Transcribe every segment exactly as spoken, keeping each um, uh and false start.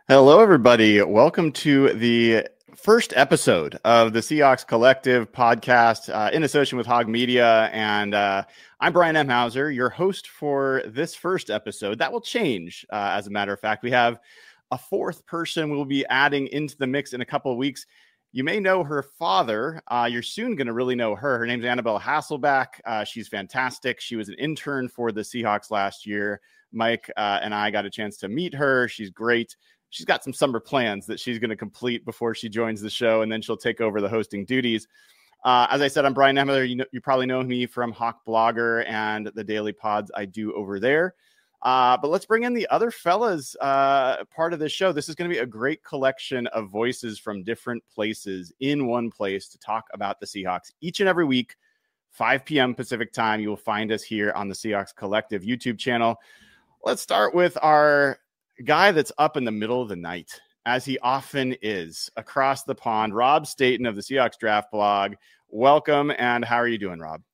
Hello, everybody. Welcome to the first episode of the Seahawks Collective podcast uh, in association with Hog Media. And uh, I'm Brian M. Hauser, your host for this first episode. That will change, uh, as a matter of fact. We have a fourth person we'll be adding into the mix in a couple of weeks. You may know her father. Uh, you're soon going to really know her. Her name's Annabelle Hasselback. Uh, she's fantastic. She was an intern for the Seahawks last year. Mike uh, and I got a chance to meet her. She's great. She's got some summer plans that she's going to complete before she joins the show, and then she'll take over the hosting duties. Uh, as I said, I'm Brian Emmer. You know, you probably know me from Hawk Blogger and the daily pods I do over there. Uh, but let's bring in the other fellas uh, part of this show. This is going to be a great collection of voices from different places in one place to talk about the Seahawks each and every week, five p.m. Pacific time. You will find us here on the Seahawks Collective YouTube channel. Let's start with our guy that's up in the middle of the night, as he often is, across the pond. Rob Staten of the Seahawks Draft Blog. Welcome, and how are you doing, Rob?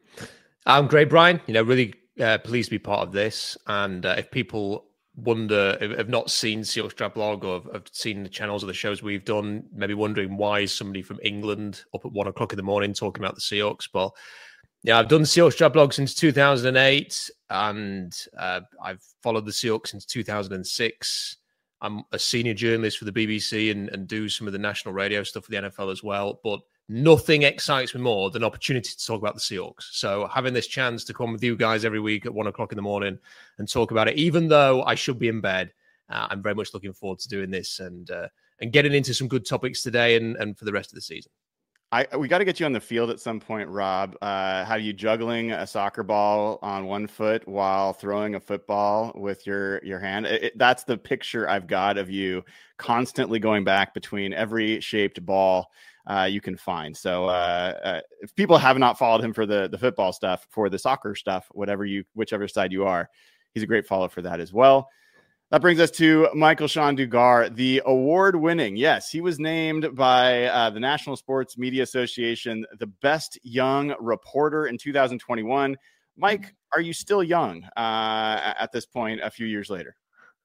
I'm great, Brian. You know, really uh, pleased to be part of this. And uh, if people wonder, if have not seen Seahawks Draft Blog or have seen the channels or the shows we've done, maybe wondering why is somebody from England up at one o'clock in the morning talking about the Seahawks. But yeah, I've done the Seahawks Draft Blog since two thousand eight, and uh, I've followed the Seahawks since two thousand six. I'm a senior journalist for the B B C and, and do some of the national radio stuff for the N F L as well. But nothing excites me more than opportunity to talk about the Seahawks. So having this chance to come with you guys every week at one o'clock in the morning and talk about it, even though I should be in bed, uh, I'm very much looking forward to doing this and uh, and getting into some good topics today and, and for the rest of the season. I, we got to get you on the field at some point, Rob. Uh, how are you juggling a soccer ball on one foot while throwing a football with your, your hand? It, it, that's the picture I've got of you constantly going back between every shaped ball uh, you can find. So uh, uh, if people have not followed him for the, the football stuff, for the soccer stuff, whatever you, whichever side you are, he's a great follow for that as well. That brings us to Michael-Shawn Dugar, the award-winning. Yes, he was named by uh, the National Sports Media Association the best young reporter in two thousand twenty-one. Mike, are you still young uh, at this point a few years later?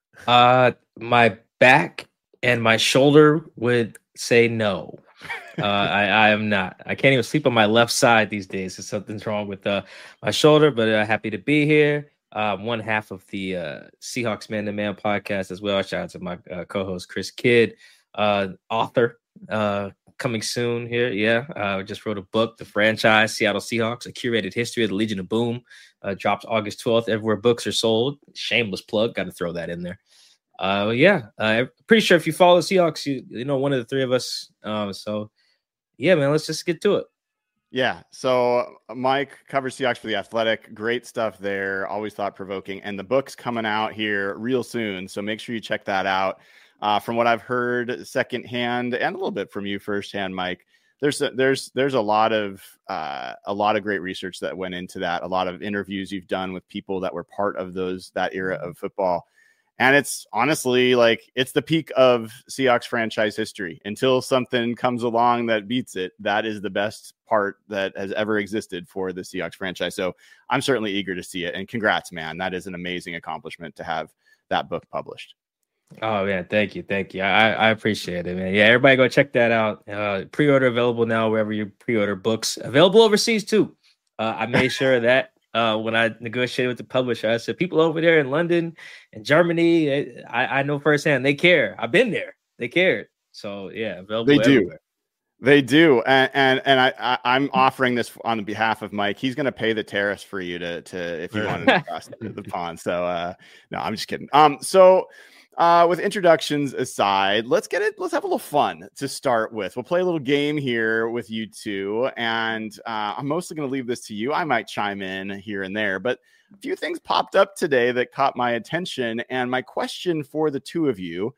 Uh, my back and my shoulder would say no. uh, I, I am not. I can't even sleep on my left side these days. So something's wrong with uh, my shoulder, but uh, happy to be here. Uh, one half of the uh, Seahawks Man to Man podcast as well. Shout out to my uh, co-host Chris Kidd, uh, author, uh, coming soon here. Yeah, uh, just wrote a book, The Franchise, Seattle Seahawks, A Curated History of the Legion of Boom. Uh, drops August twelfth, everywhere books are sold. Shameless plug, got to throw that in there. Uh, yeah, uh, I'm pretty sure if you follow the Seahawks, you, you know one of the three of us. Um, so, yeah, man, let's just get to it. Yeah. So Mike covers Seahawks for The Athletic. Great stuff there. Always thought provoking. And the book's coming out here real soon. So make sure you check that out. Uh, from what I've heard secondhand and a little bit from you firsthand, Mike, there's a, there's there's a lot of uh, a lot of great research that went into that. A lot of interviews you've done with people that were part of those that era of football. And it's honestly like it's the peak of Seahawks franchise history. Until something comes along that beats it, that is the best part that has ever existed for the Seahawks franchise. So I'm certainly eager to see it. And congrats, man. That is an amazing accomplishment to have that book published. Oh, man. Thank you. Thank you. I, I appreciate it, man. Yeah, everybody go check that out. Uh, pre-order available now wherever you pre-order books. Available overseas, too. Uh, I made sure of that. Uh, when I negotiated with the publisher, I said, people over there in London and Germany, I, I know firsthand, they care. I've been there. They cared. So, yeah, available They do. everywhere. They do. And and, and I, I, I'm offering this on behalf of Mike. He's going to pay the tariffs for you to, to if you want to cross the, the pond. So, uh, no, I'm just kidding. Um, So, Uh, with introductions aside, let's get it. Let's have a little fun to start with. We'll play a little game here with you two, and uh, I'm mostly going to leave this to you. I might chime in here and there, but a few things popped up today that caught my attention. And my question for the two of you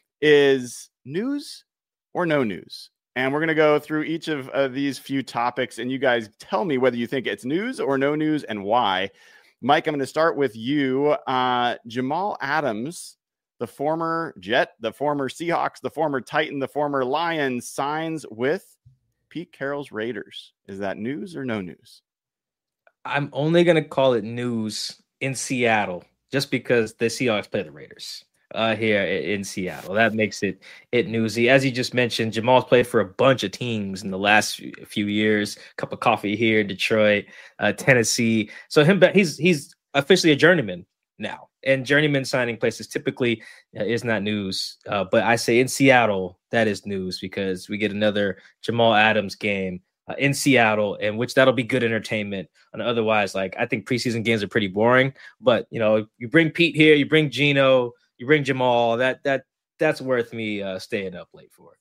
is: news or no news? And we're going to go through each of uh, these few topics, and you guys tell me whether you think it's news or no news and why. Mike, I'm going to start with you. Uh, Jamal Adams, the former Jet, the former Seahawks, the former Titan, the former Lions, signs with Pete Carroll's Raiders. Is that news or no news? I'm only going to call it news in Seattle just because the Seahawks play the Raiders. uh, here in Seattle. That makes it it newsy. As you just mentioned, Jamal's played for a bunch of teams in the last few years. Cup of coffee here in Detroit, uh, Tennessee. So him, he's he's officially a journeyman now. And journeyman signing places typically uh, is not news. Uh, but I say in Seattle, that is news because we get another Jamal Adams game uh, in Seattle, in which that'll be good entertainment. And otherwise, like, I think preseason games are pretty boring. But, you know, you bring Pete here, you bring Geno, you bring Jamal, that that that's worth me uh, staying up late for.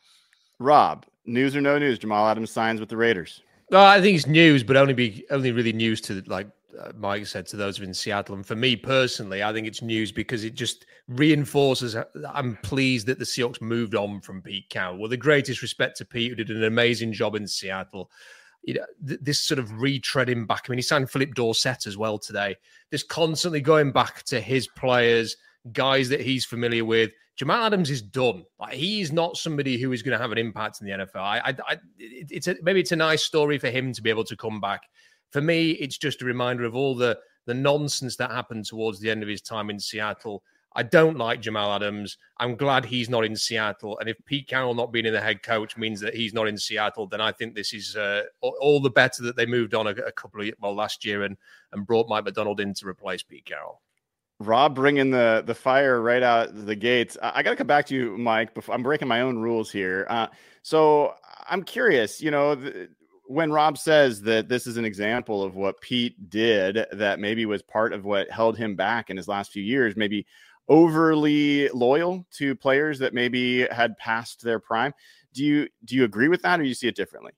Rob, news or no news? Jamal Adams signs with the Raiders. Well, I think it's news, but only be only really news to, like uh, Mike said, to those in Seattle. And for me personally, I think it's news because it just reinforces. I'm pleased that the Seahawks moved on from Pete Carroll. Well, the greatest respect to Pete, who did an amazing job in Seattle. You know, th- this sort of retreading back. I mean, he signed Philip Dorsett as well today. This constantly going back to his players, guys that he's familiar with. Jamal Adams is done. Like, he is not somebody who is going to have an impact in the N F L. I, I, I it's a, maybe it's a nice story for him to be able to come back. For me, it's just a reminder of all the the nonsense that happened towards the end of his time in Seattle. I don't like Jamal Adams. I'm glad he's not in Seattle. And if Pete Carroll not being in the head coach means that he's not in Seattle, then I think this is uh, all the better that they moved on a, a couple of well last year and and brought Mike Macdonald in to replace Pete Carroll. Rob bringing the the fire right out the gates. I, I got to come back to you, Mike. Before I'm breaking my own rules here. Uh, so I'm curious. You know, the, when Rob says that this is an example of what Pete did, that maybe was part of what held him back in his last few years, maybe overly loyal to players that maybe had passed their prime. Do you do you agree with that, or do you see it differently?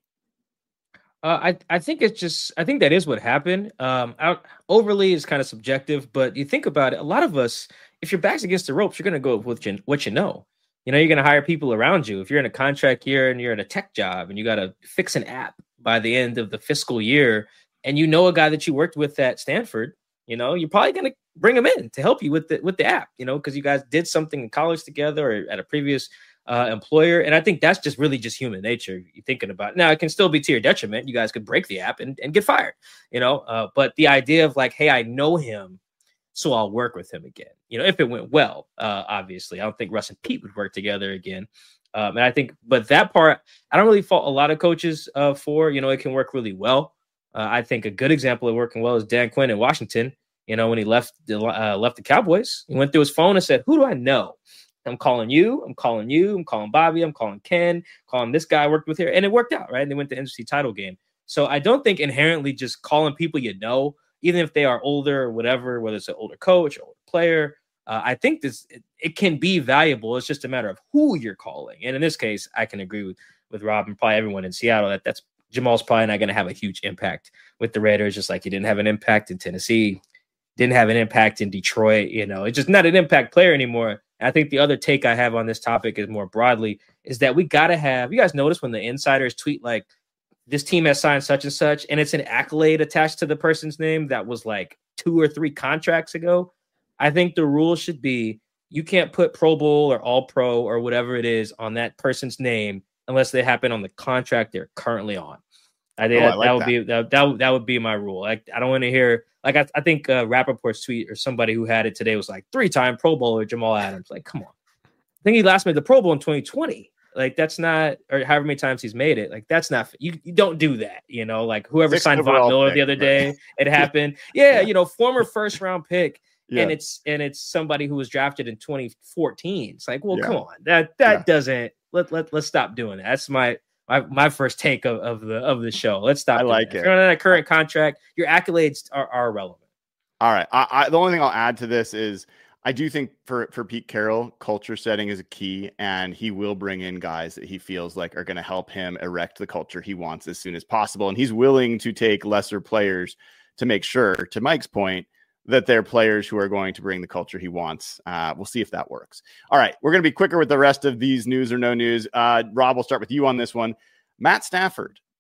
Uh, I I think it's just I think that is what happened. Um, out, overly is kind of subjective, but you think about it. A lot of us, if your back's against the ropes, you're going to go with you, what you know. You know, you're going to hire people around you. If you're in a contract year and you're in a tech job and you got to fix an app by the end of the fiscal year, and you know a guy that you worked with at Stanford, you know, you're probably going to bring him in to help you with the with the app. You know, because you guys did something in college together or at a previous Uh, employer. And I think that's just really just human nature. You're thinking about it. Now, it can still be to your detriment. You guys could break the app and, and get fired, you know, uh, but the idea of like, hey, I know him, so I'll work with him again. You know, if it went well, uh, obviously, I don't think Russ and Pete would work together again. Um, and I think, but that part, I don't really fault a lot of coaches uh, for, you know, it can work really well. Uh, I think a good example of working well is Dan Quinn in Washington. You know, when he left the, uh, left the Cowboys, he went through his phone and said, who do I know? I'm calling you, I'm calling you, I'm calling Bobby, I'm calling Ken, calling this guy I worked with here. And it worked out, right? And they went to the N F C title game. So I don't think inherently just calling people you know, even if they are older or whatever, whether it's an older coach or older player, uh, I think this it, it can be valuable. It's just a matter of who you're calling. And in this case, I can agree with, with Rob and probably everyone in Seattle that that's Jamal's probably not going to have a huge impact with the Raiders, just like he didn't have an impact in Tennessee, didn't have an impact in Detroit. You know, it's just not an impact player anymore. I think the other take I have on this topic is more broadly is that we got to have, you guys notice when the insiders tweet like this team has signed such and such, and it's an accolade attached to the person's name that was like two or three contracts ago. I think the rule should be you can't put Pro Bowl or All Pro or whatever it is on that person's name unless they happen on the contract they're currently on. I think oh, that, I like that would that. be that, that, that would be my rule. Like, I don't want to hear like I, I think uh, Rappaport's tweet or somebody who had it today was like three-time Pro Bowler Jamal Adams. Like, come on, I think he last made the Pro Bowl in twenty twenty. Like, that's not, or however many times he's made it. Like, that's not you. You don't do that. You know, like whoever Sixth signed Von overall Miller pick, the other right? day, it happened. Yeah, Yeah. you know, former first-round pick. Yeah. And it's and it's somebody who was drafted in twenty fourteen. It's like, well, Yeah. come on, that that Yeah. doesn't let let let's stop doing that. That's my my, my first take of, of the of the show. Let's stop. I doing like that. it. If you're on a current contract, your accolades are, are irrelevant. All right. I, I, the only thing I'll add to this is I do think for, for Pete Carroll, culture setting is a key, and he will bring in guys that he feels like are going to help him erect the culture he wants as soon as possible. And he's willing to take lesser players to make sure, to Mike's point, that they're players who are going to bring the culture he wants. Uh, we'll see if that works. All right. We're going to be quicker with the rest of these news or no news. Uh, Rob, we'll start with you on this one. Matt Stafford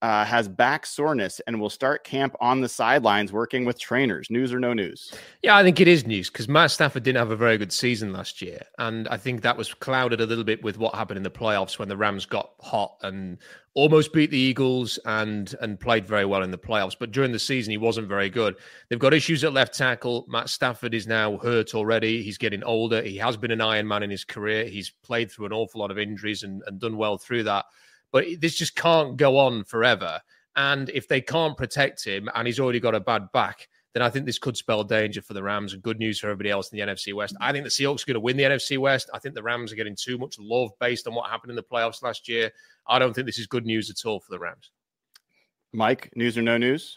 uh, has back soreness and will start camp on the sidelines working with trainers. News or no news? Yeah, I think it is news because Matt Stafford didn't have a very good season last year. And I think that was clouded a little bit with what happened in the playoffs when the Rams got hot and almost beat the Eagles and, and played very well in the playoffs. But during the season, he wasn't very good. They've got issues at left tackle. Matt Stafford is now hurt already. He's getting older. He has been an Iron Man in his career. He's played through an awful lot of injuries and, and done well through that. But this just can't go on forever. And if they can't protect him and he's already got a bad back, then I think this could spell danger for the Rams and good news for everybody else in the N F C West. I think the Seahawks are going to win the N F C West. I think the Rams are getting too much love based on what happened in the playoffs last year. I don't think this is good news at all for the Rams. Mike, news or no news?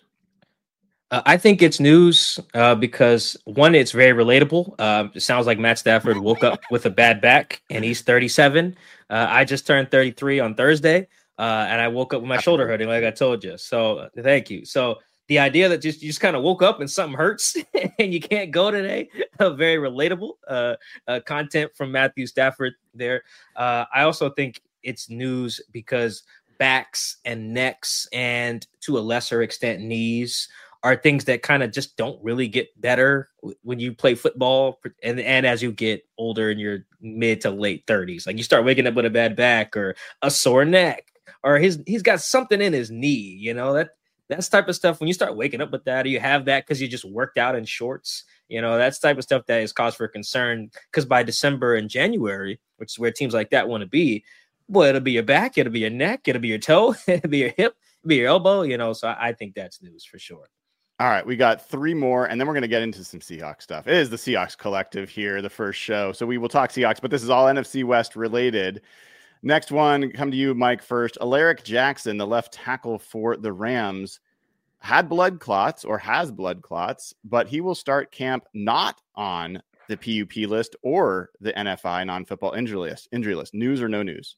Uh, I think it's news uh, because, one, it's very relatable. Uh, it sounds like Matt Stafford woke up with a bad back, and he's thirty-seven. Uh, I just turned thirty-three on Thursday, uh, and I woke up with my shoulder hurting, like I told you. So uh, thank you. So the idea that just you just kind of woke up and something hurts and you can't go today, uh, very relatable uh, uh, content from Matthew Stafford there. Uh, I also think it's news because backs and necks and, to a lesser extent, knees are things that kind of just don't really get better when you play football and, and as you get older in your mid to late thirties. Like you start waking up with a bad back or a sore neck or his he's got something in his knee, you know, that that's type of stuff. When you start waking up with that, or you have that because you just worked out in shorts, you know, that's type of stuff that is cause for concern because by December and January, which is where teams like that want to be, boy, it'll be your back, it'll be your neck, it'll be your toe, it'll be your hip, it'll be your elbow, you know, so I, I think that's news for sure. All right, we got three more, and then we're going to get into some Seahawks stuff. It is the Seahawks Collective here, the first show. So we will talk Seahawks, but this is all N F C West related. Next one, come to you, Mike, first. Alaric Jackson, the left tackle for the Rams, had blood clots or has blood clots, but he will start camp not on the P U P list or the N F I non-football injury list. Injury list. News or no news?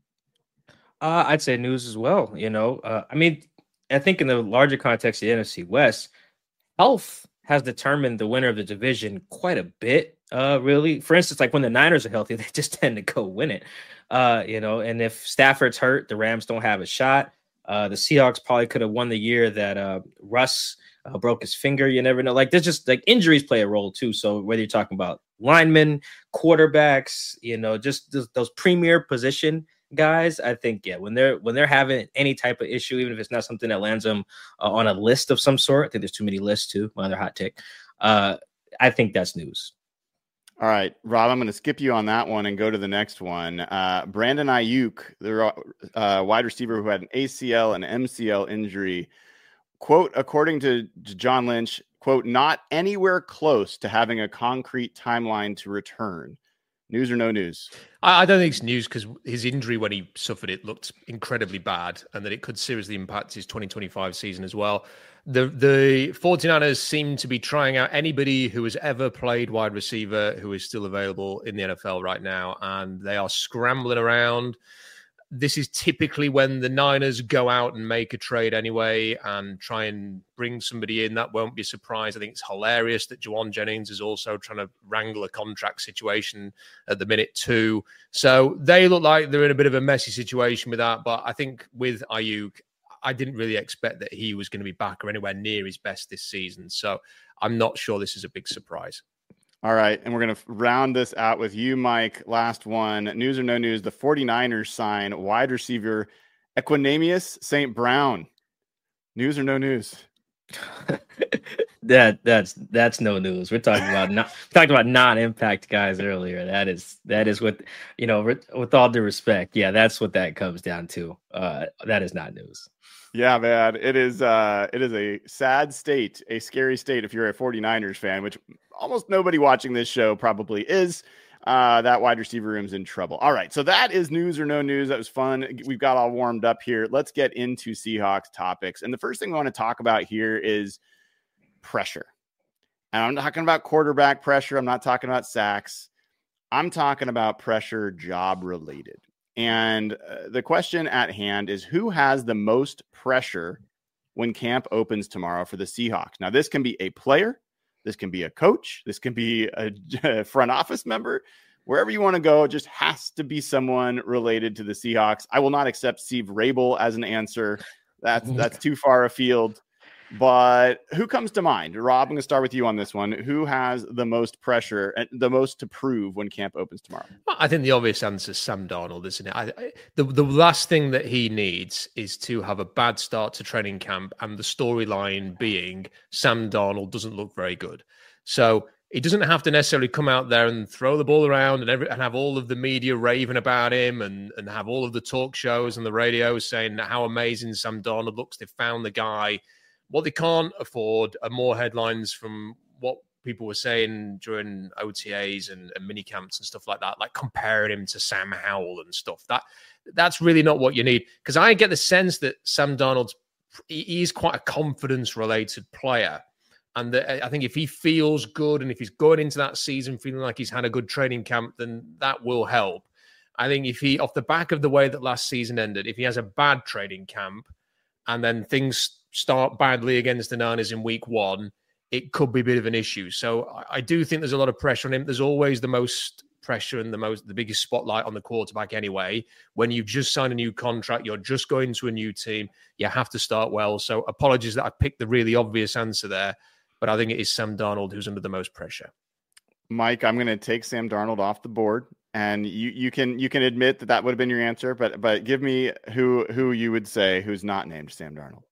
Uh, I'd say news as well. You know, uh, I mean, I think in the larger context of the N F C West, health has determined the winner of the division quite a bit, uh, really. For instance, like when the Niners are healthy, they just tend to go win it, uh, you know, and if Stafford's hurt, the Rams don't have a shot. Uh, the Seahawks probably could have won the year that uh, Russ uh, broke his finger. You never know. Like, there's just like injuries play a role too. So whether you're talking about linemen, quarterbacks, you know, just th- those premier position guys, I think, yeah, when they're when they're having any type of issue, even if it's not something that lands them uh, on a list of some sort, I think there's too many lists too. My other hot take, uh, I think that's news. All right, Rob, I'm going to skip you on that one and go to the next one. Uh, Brandon Ayuk, the uh, wide receiver who had an A C L and M C L injury, quote, according to John Lynch, quote, not anywhere close to having a concrete timeline to return. News or no news? I, I don't think it's news because his injury when he suffered it looked incredibly bad and that it could seriously impact his twenty twenty-five season as well. The the 49ers seem to be trying out anybody who has ever played wide receiver who is still available in the N F L right now, and they are scrambling around. This is typically when the Niners go out and make a trade anyway and try and bring somebody in. That won't be a surprise. I think it's hilarious that Juwan Jennings is also trying to wrangle a contract situation at the minute too. So they look like they're in a bit of a messy situation with that. But I think with Ayuk, I didn't really expect that he was going to be back or anywhere near his best this season. So I'm not sure this is a big surprise. All right, and we're going to round this out with you, Mike. Last one, news or no news, the 49ers sign wide receiver Equanimeous Saint Brown. News or no news? that that's that's no news. We're talking about not talking about non-impact guys earlier. That is that is what, you know, with, with all due respect, yeah, that's what that comes down to. Uh, that is not news. Yeah, man, it is uh, it is a sad state, a scary state if you're a 49ers fan, which almost nobody watching this show probably is. Uh, that wide receiver room's in trouble. All right, so that is news or no news. That was fun. We've got all warmed up here. Let's get into Seahawks topics. And the first thing we want to talk about here is pressure. And I'm talking about quarterback pressure. I'm not talking about sacks. I'm talking about pressure job related. And uh, the question at hand is, who has the most pressure when camp opens tomorrow for the Seahawks? Now, this can be a player. This can be a coach. This can be a front office member. Wherever you want to go, it just has to be someone related to the Seahawks. I will not accept Steve Rabel as an answer. That's that's too far afield. But who comes to mind? Rob, I'm going to start with you on this one. Who has the most pressure and the most to prove when camp opens tomorrow? I think the obvious answer is Sam Darnold, isn't it? I, I, the, the last thing that he needs is to have a bad start to training camp and the storyline being Sam Darnold doesn't look very good. So he doesn't have to necessarily come out there and throw the ball around and, every, and have all of the media raving about him and, and have all of the talk shows and the radios saying how amazing Sam Darnold looks. They've found the guy. What they can't afford are more headlines from what people were saying during O T As and, and mini camps and stuff like that, like comparing him to Sam Howell and stuff. That that's really not what you need. Because I get the sense that Sam Darnold's he is quite a confidence-related player. And the, I think if he feels good and if he's going into that season feeling like he's had a good training camp, then that will help. I think if he, off the back of the way that last season ended, if he has a bad training camp and then things start badly against the Niners in week one, it could be a bit of an issue. So I, I do think there's a lot of pressure on him. There's always the most pressure and the most, the biggest spotlight on the quarterback anyway. When you've just signed a new contract, you're just going to a new team, you have to start well. So apologies that I picked the really obvious answer there, but I think it is Sam Darnold who's under the most pressure. Mike, I'm going to take Sam Darnold off the board, and you you can you can admit that that would have been your answer, but but give me who who you would say who's not named Sam Darnold.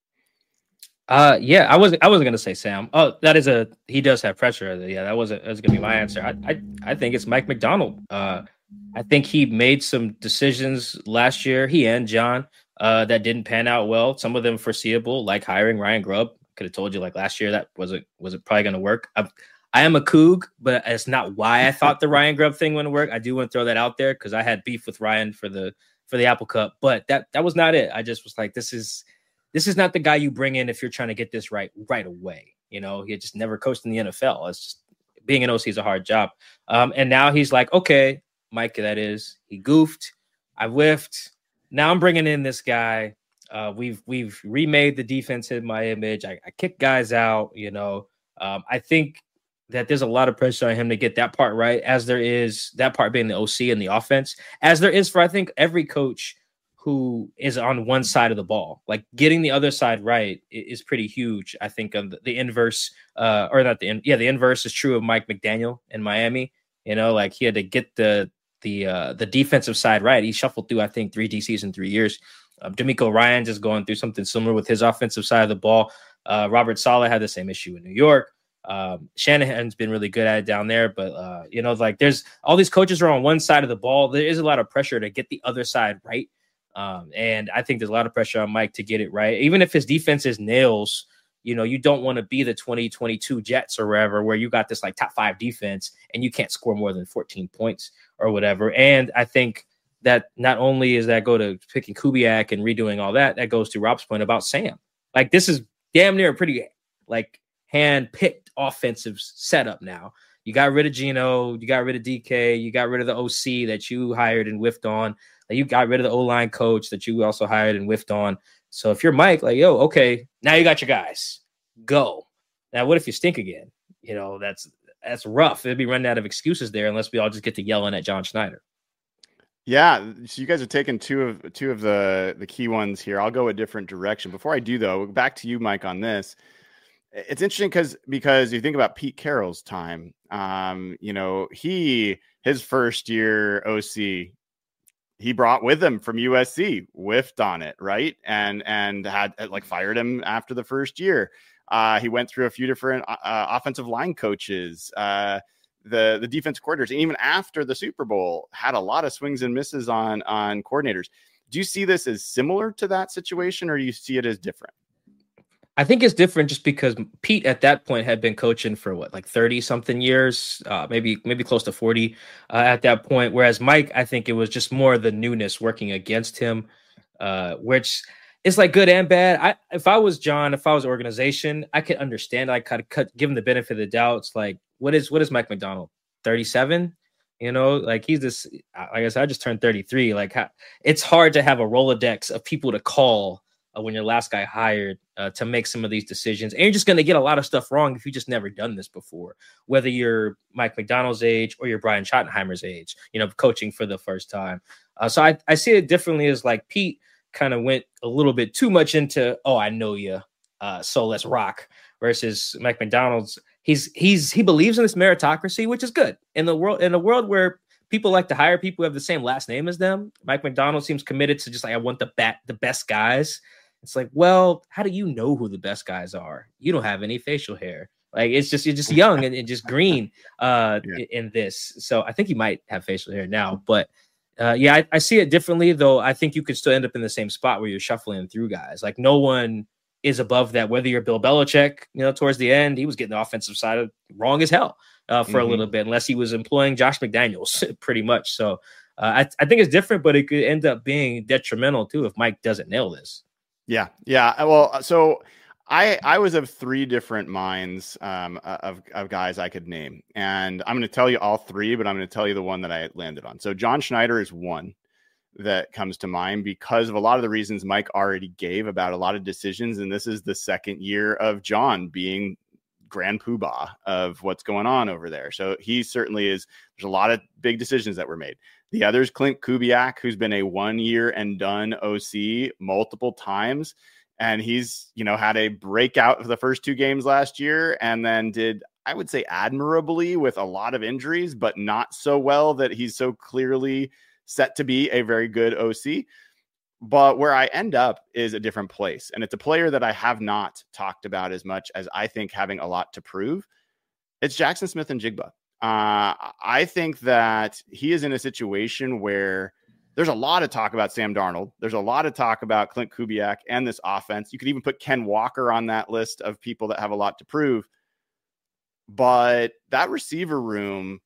Uh, yeah, I wasn't. I wasn't gonna say Sam. Oh, that is a. He does have pressure. Yeah, that wasn't. That was gonna be my answer. I, I, I think it's Mike Macdonald. Uh, I think he made some decisions last year. He and John, uh, that didn't pan out well. Some of them foreseeable, like hiring Ryan Grubb. Could have told you like last year that wasn't wasn't probably gonna work. I, I am a Coug, but it's not why I thought the Ryan Grubb thing wouldn't work. I do want to throw that out there because I had beef with Ryan for the for the Apple Cup, but that that was not it. I just was like, this is. This is not the guy you bring in if you're trying to get this right right away. You know, he just never coached in the N F L. It's just being an O C is a hard job. Um, and now he's like, okay, Mike, that is, he goofed. I whiffed. Now I'm bringing in this guy. Uh, we've we've remade the defense in my image. I, I kick guys out. You know, um, I think that there's a lot of pressure on him to get that part right, as there is that part being the O C and the offense, as there is for I think every coach who is on one side of the ball. Like getting the other side right is pretty huge. I think on the, the inverse, uh, or not the in, yeah, the inverse is true of Mike McDaniel in Miami. You know, like he had to get the the uh, the defensive side right. He shuffled through, I think, three D Cs in three years. Um, D'Amico Ryan just going through something similar with his offensive side of the ball. Uh, Robert Saleh had the same issue in New York. Um, Shanahan's been really good at it down there, but uh, you know, like there's all these coaches are on one side of the ball. There is a lot of pressure to get the other side right. Um, and I think there's a lot of pressure on Mike to get it right. Even if his defense is nails, you know, you don't want to be the twenty twenty-two Jets or wherever, where you got this like top five defense and you can't score more than fourteen points or whatever. And I think that not only is that go to picking Kubiak and redoing all that, that goes to Rob's point about Sam. Like this is damn near a pretty like hand-picked offensive setup now. You got rid of Geno, you got rid of D K, you got rid of the O C that you hired and whiffed on. You got rid of the O-line coach that you also hired and whiffed on. So if you're Mike, like, yo, okay, now you got your guys. Go. Now, what if you stink again? You know, that's that's rough. It'd be running out of excuses there unless we all just get to yelling at John Schneider. Yeah, so you guys have taken two of two of the, the key ones here. I'll go a different direction. Before I do, though, back to you, Mike, on this. It's interesting because because you think about Pete Carroll's time. Um, you know, he his first year O C, he brought with him from U S C, whiffed on it, right? And and had like fired him after the first year. Uh, he went through a few different uh, offensive line coaches, uh, the the defense coordinators, and even after the Super Bowl, had a lot of swings and misses on on coordinators. Do you see this as similar to that situation, or do you see it as different? I think it's different just because Pete at that point had been coaching for what, like thirty something years, uh, maybe, maybe close to forty uh, at that point. Whereas Mike, I think it was just more the newness working against him, uh, which is like good and bad. I, if I was John, if I was organization, I could understand. I could cut, give him the benefit of the doubt. It's like, what is, what is Mike Macdonald? thirty-seven? You know, like he's this, like I said, I just turned thirty-three. Like it's hard to have a Rolodex of people to call Uh, when your last guy hired uh, to make some of these decisions. And you're just going to get a lot of stuff wrong if you just never done this before, whether you're Mike Macdonald's age or you're Brian Schottenheimer's age, you know, coaching for the first time. Uh, so I, I see it differently as like Pete kind of went a little bit too much into, oh, I know you, uh, so let's rock. Versus Mike Macdonald's, he's he's he believes in this meritocracy, which is good in the world in a world where people like to hire people who have the same last name as them. Mike Macdonald seems committed to just like, I want the bat the best guys. It's like, well, how do you know who the best guys are? You don't have any facial hair. Like it's just you're just young and, and just green uh, yeah. in this. So I think he might have facial hair now, but uh, yeah, I, I see it differently. Though I think you could still end up in the same spot where you're shuffling through guys. Like no one is above that. Whether you're Bill Belichick, you know, towards the end, he was getting the offensive side of wrong as hell uh, for mm-hmm. a little bit, unless he was employing Josh McDaniels pretty much. So uh, I, I think it's different, but it could end up being detrimental too if Mike doesn't nail this. Yeah, yeah. Well, so I I was of three different minds um, of of guys I could name, and I'm going to tell you all three, but I'm going to tell you the one that I landed on. So John Schneider is one that comes to mind because of a lot of the reasons Mike already gave about a lot of decisions. And this is the second year of John being grand poobah of what's going on over there. So he certainly is. There's a lot of big decisions that were made. The other is Clint Kubiak, who's been a one year and done O C multiple times. And he's, you know, had a breakout for the first two games last year and then did, I would say, admirably with a lot of injuries, but not so well that he's so clearly set to be a very good O C. But where I end up is a different place. And it's a player that I have not talked about as much as I think having a lot to prove. It's Jackson Smith-Njigba. Uh, I think that he is in a situation where there's a lot of talk about Sam Darnold. There's a lot of talk about Clint Kubiak and this offense. You could even put Ken Walker on that list of people that have a lot to prove. But that receiver room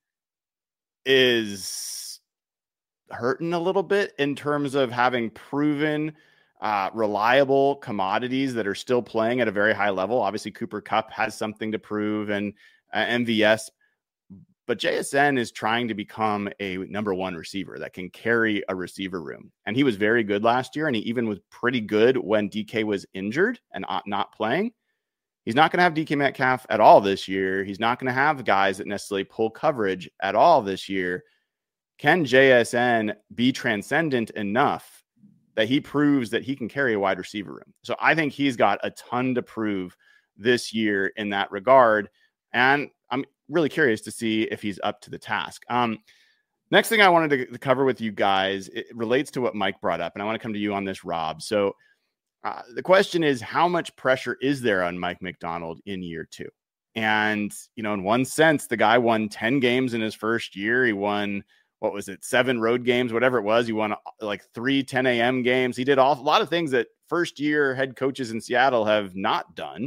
is hurting a little bit in terms of having proven uh, reliable commodities that are still playing at a very high level. Obviously, Cooper Kupp has something to prove, and uh, M V S. But J S N is trying to become a number one receiver that can carry a receiver room. And he was very good last year, and he even was pretty good when D K was injured and not playing. He's not going to have D K Metcalf at all this year. He's not going to have guys that necessarily pull coverage at all this year. Can J S N be transcendent enough that he proves that he can carry a wide receiver room? So I think he's got a ton to prove this year in that regard. And I'm really curious to see if he's up to the task. Um, next thing I wanted to cover with you guys, it relates to what Mike brought up. And I want to come to you on this, Rob. So uh, the question is, how much pressure is there on Mike Macdonald in year two? And, you know, in one sense, the guy won ten games in his first year. He won, what was it, seven road games, whatever it was. He won like three ten a.m. games. He did all, a lot of things that first year head coaches in Seattle have not done.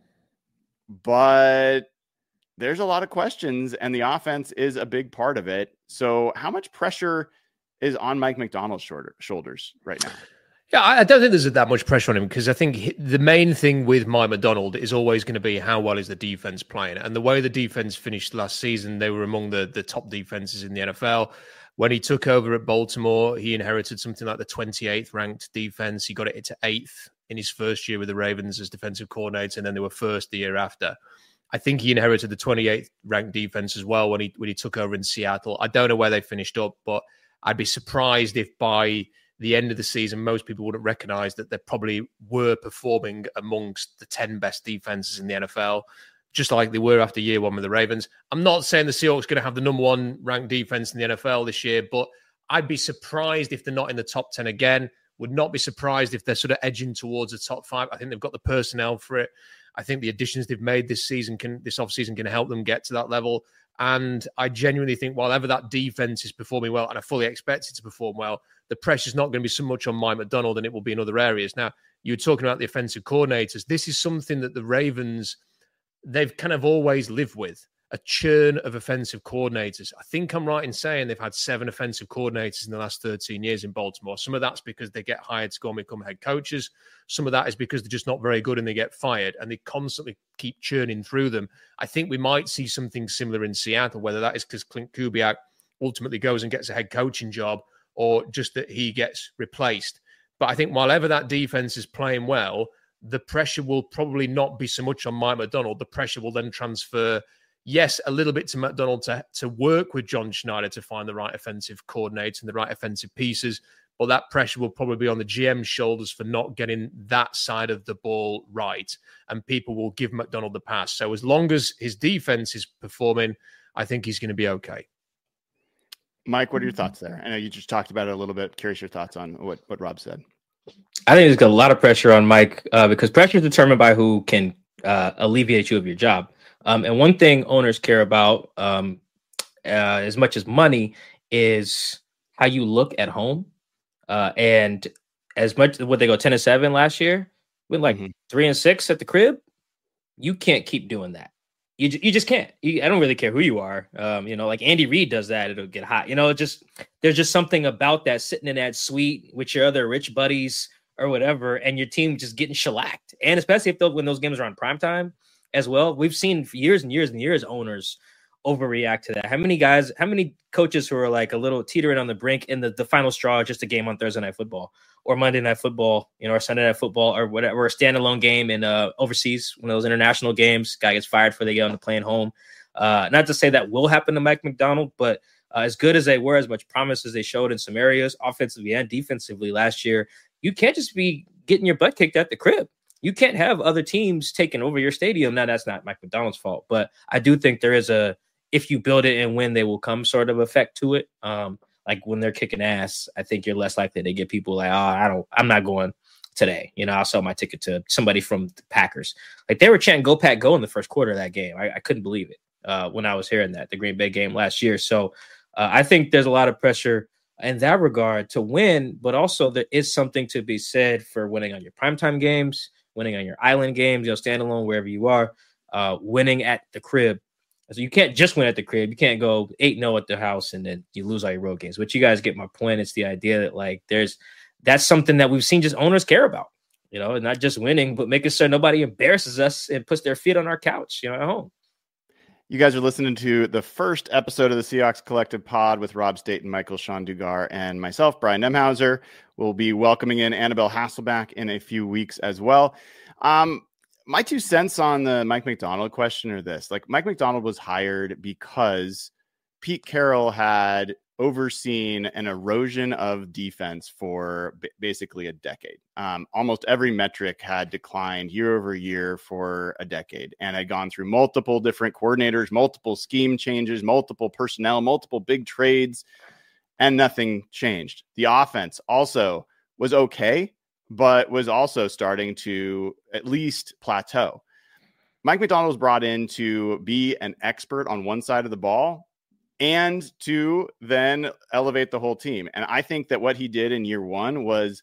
But there's a lot of questions, and the offense is a big part of it. So how much pressure is on Mike Macdonald's shoulder, shoulders right now? Yeah, I don't think there's that much pressure on him, because I think the main thing with Mike Macdonald is always going to be how well is the defense playing. And the way the defense finished last season, they were among the, the top defenses in the N F L. When he took over at Baltimore, he inherited something like the twenty-eighth ranked defense. He got it to eighth in his first year with the Ravens as defensive coordinator, and then they were first the year after. I think he inherited the twenty-eighth ranked defense as well when he when he took over in Seattle. I don't know where they finished up, but I'd be surprised if by the end of the season, most people wouldn't recognize that they probably were performing amongst the ten best defenses in the N F L, just like they were after year one with the Ravens. I'm not saying the Seahawks are going to have the number one ranked defense in the N F L this year, but I'd be surprised if they're not in the top ten again. Would not be surprised if they're sort of edging towards the top five. I think they've got the personnel for it. I think the additions they've made this season can, this offseason can help them get to that level. And I genuinely think while ever that defense is performing well, and I fully expect it to perform well, the pressure's not going to be so much on Mike Macdonald than it will be in other areas. Now, you were talking about the offensive coordinators. This is something that the Ravens, they've kind of always lived with, a churn of offensive coordinators. I think I'm right in saying they've had seven offensive coordinators in the last thirteen years in Baltimore. Some of that's because they get hired to go and become head coaches. Some of that is because they're just not very good and they get fired, and they constantly keep churning through them. I think we might see something similar in Seattle, whether that is because Clint Kubiak ultimately goes and gets a head coaching job or just that he gets replaced. But I think while ever that defense is playing well, the pressure will probably not be so much on Mike Macdonald. The pressure will then transfer, yes, a little bit to Macdonald to, to work with John Schneider to find the right offensive coordinator and the right offensive pieces. but that pressure will probably be on the G M's shoulders for not getting that side of the ball right, and people will give McDonald the pass. So as long as his defense is performing, I think he's going to be okay. Mike, what are your thoughts there? I know you just talked about it a little bit. Curious your thoughts on what, what Rob said. I think there's got a lot of pressure on Mike uh, because pressure is determined by who can uh, alleviate you of your job. Um, and one thing owners care about um, uh, as much as money is how you look at home. Uh, and as much what they go ten and seven last year with like mm-hmm. three and six at the crib, you can't keep doing that. You you just can't. You, I don't really care who you are. Um, you know, like Andy Reid does that, it'll get hot. You know, it just there's just something about that sitting in that suite with your other rich buddies or whatever, and your team just getting shellacked. And especially if those, when those games are on primetime as well. We've seen for years and years and years owners overreact to that. How many guys, how many coaches who are like a little teetering on the brink in the, the final straw, just a game on Thursday Night Football or Monday Night Football, you know, or Sunday Night Football or whatever, or a standalone game in uh, overseas, one of those international games, guy gets fired for they get on the plane home. Uh, not to say that will happen to Mike Macdonald, but uh, as good as they were, as much promise as they showed in some areas, offensively and defensively last year, you can't just be getting your butt kicked at the crib. You can't have other teams taking over your stadium. Now, that's not Mike Macdonald's fault, but I do think there is a, if you build it and win, they will come sort of effect to it. Um, like when they're kicking ass, I think you're less likely to get people like, oh, I don't, I'm not going today. You know, I'll sell my ticket to somebody from the Packers. Like they were chanting "Go Pack, go" in the first quarter of that game. I, I couldn't believe it uh, when I was hearing that, the Green Bay game last year. So uh, I think there's a lot of pressure in that regard to win, but also there is something to be said for winning on your primetime games, winning on your island games, you know, standalone, wherever you are, uh, winning at the crib. So you can't just win at the crib. You can't go eight and oh at the house and then you lose all your road games. But you guys get my point. It's the idea that like there's that's something that we've seen just owners care about, you know, not just winning, but making sure nobody embarrasses us and puts their feet on our couch, you know, at home. You guys are listening to the first episode of the Seahawks Collective Pod with Rob Staten, Michael Sean Dugar, and myself, Brian Nemhauser. We'll be welcoming in Annabelle Hasselback in a few weeks as well. Um, My two cents on the Mike Macdonald question are this. Like Mike Macdonald was hired because Pete Carroll had overseen an erosion of defense for b- basically a decade. Um, almost every metric had declined year over year for a decade and had gone through multiple different coordinators, multiple scheme changes, multiple personnel, multiple big trades, and nothing changed. The offense also was okay, but was also starting to at least plateau. Mike Macdonald was brought in to be an expert on one side of the ball and to then elevate the whole team. And I think that what he did in year one was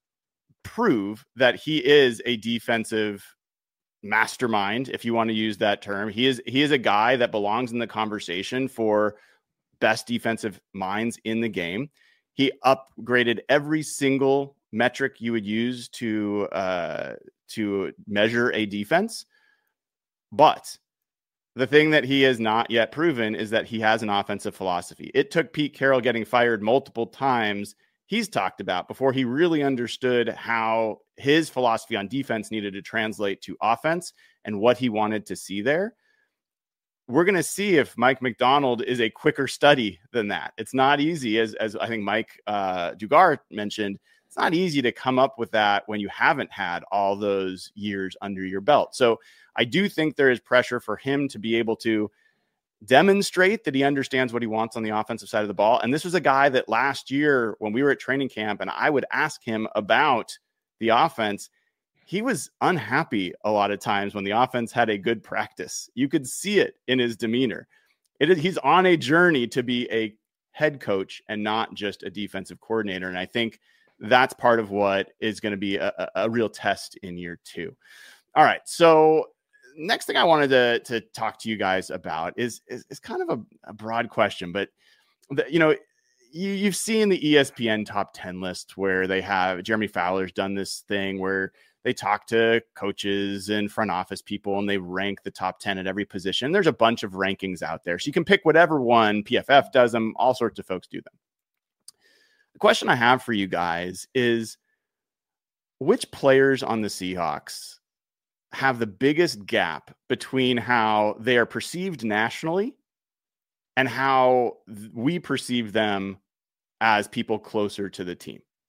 prove that he is a defensive mastermind, if you want to use that term. He is, he is a guy that belongs in the conversation for best defensive minds in the game. He upgraded every single metric you would use to uh, to measure a defense. But the thing that he has not yet proven is that he has an offensive philosophy. It took Pete Carroll getting fired multiple times, he's talked about, before he really understood how his philosophy on defense needed to translate to offense and what he wanted to see there. We're going to see if Mike Macdonald is a quicker study than that. It's not easy, as, as I think Mike uh, Dugar mentioned. It's not easy to come up with that when you haven't had all those years under your belt. So I do think there is pressure for him to be able to demonstrate that he understands what he wants on the offensive side of the ball. And this was a guy that last year when we were at training camp and I would ask him about the offense, he was unhappy a lot of times when the offense had a good practice. You could see it in his demeanor. It is, he's on a journey to be a head coach and not just a defensive coordinator. And I think that's part of what is going to be a, a real test in year two. All right. So next thing I wanted to, to talk to you guys about is, is, is kind of a, a broad question, but the, you know, you, you've seen the E S P N top ten list where they have Jeremy Fowler's done this thing where they talk to coaches and front office people and they rank the top ten at every position. There's a bunch of rankings out there. So you can pick whatever one. P F F does them. All sorts of folks do them. The question I have for you guys is, which players on the Seahawks have the biggest gap between how they are perceived nationally and how we perceive them as people closer to the team?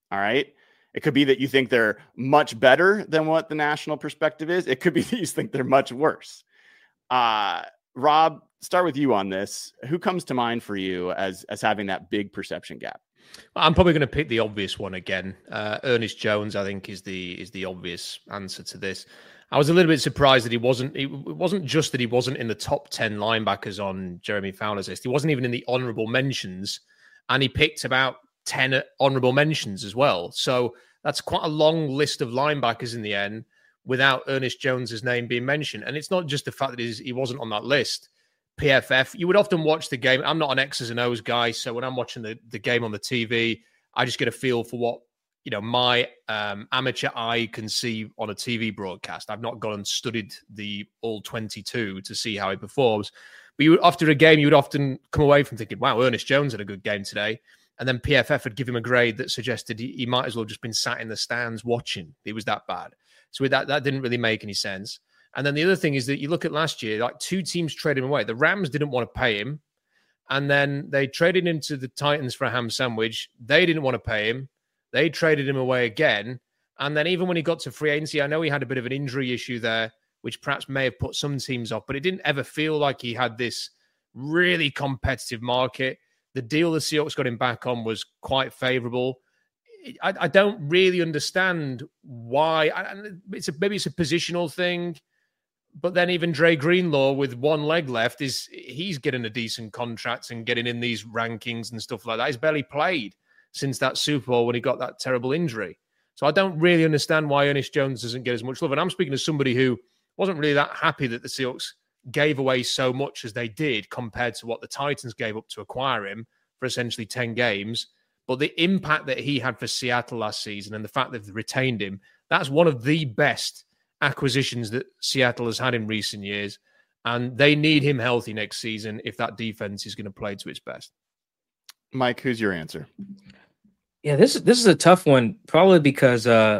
All right. It could be that you think they're much better than what the national perspective is. It could be that you think they're much worse. Uh, Rob, start with you on this. Who comes to mind for you as, as having that big perception gap? I'm probably going to pick the obvious one again. Uh, Ernest Jones, I think, is the is the obvious answer to this. I was a little bit surprised that he wasn't. It wasn't just that he wasn't in the top ten linebackers on Jeremy Fowler's list. He wasn't even in the honourable mentions, and he picked about ten honourable mentions as well. So that's quite a long list of linebackers in the end without Ernest Jones's name being mentioned. And it's not just the fact that he wasn't on that list. P F F, you would often watch the game. I'm not an X's and O's guy, so when I'm watching the, the game on the T V, I just get a feel for what, you know, my um, amateur eye can see on a T V broadcast. I've not gone and studied the all twenty-two to see how he performs. But you would, after a game, you would often come away from thinking, wow, Ernest Jones had a good game today. And then P F F would give him a grade that suggested he, he might as well just been sat in the stands watching. He was that bad. So with that, that didn't really make any sense. And then the other thing is that you look at last year, like two teams traded him away. The Rams didn't want to pay him. And then they traded him to the Titans for a ham sandwich. They didn't want to pay him. They traded him away again. And then even when he got to free agency, I know he had a bit of an injury issue there, which perhaps may have put some teams off, but it didn't ever feel like he had this really competitive market. The deal the Seahawks got him back on was quite favorable. I, I don't really understand why. I, it's a, maybe it's a positional thing. But then even Dre Greenlaw with one leg left, is he's getting a decent contract and getting in these rankings and stuff like that. He's barely played since that Super Bowl when he got that terrible injury. So I don't really understand why Ernest Jones doesn't get as much love. And I'm speaking to somebody who wasn't really that happy that the Seahawks gave away so much as they did compared to what the Titans gave up to acquire him for essentially ten games. But the impact that he had for Seattle last season and the fact that they've retained him, that's one of the best acquisitions that Seattle has had in recent years, and they need him healthy next season if that defense is going to play to its best. Mike, who's your answer? Yeah, this this is a tough one, probably because uh,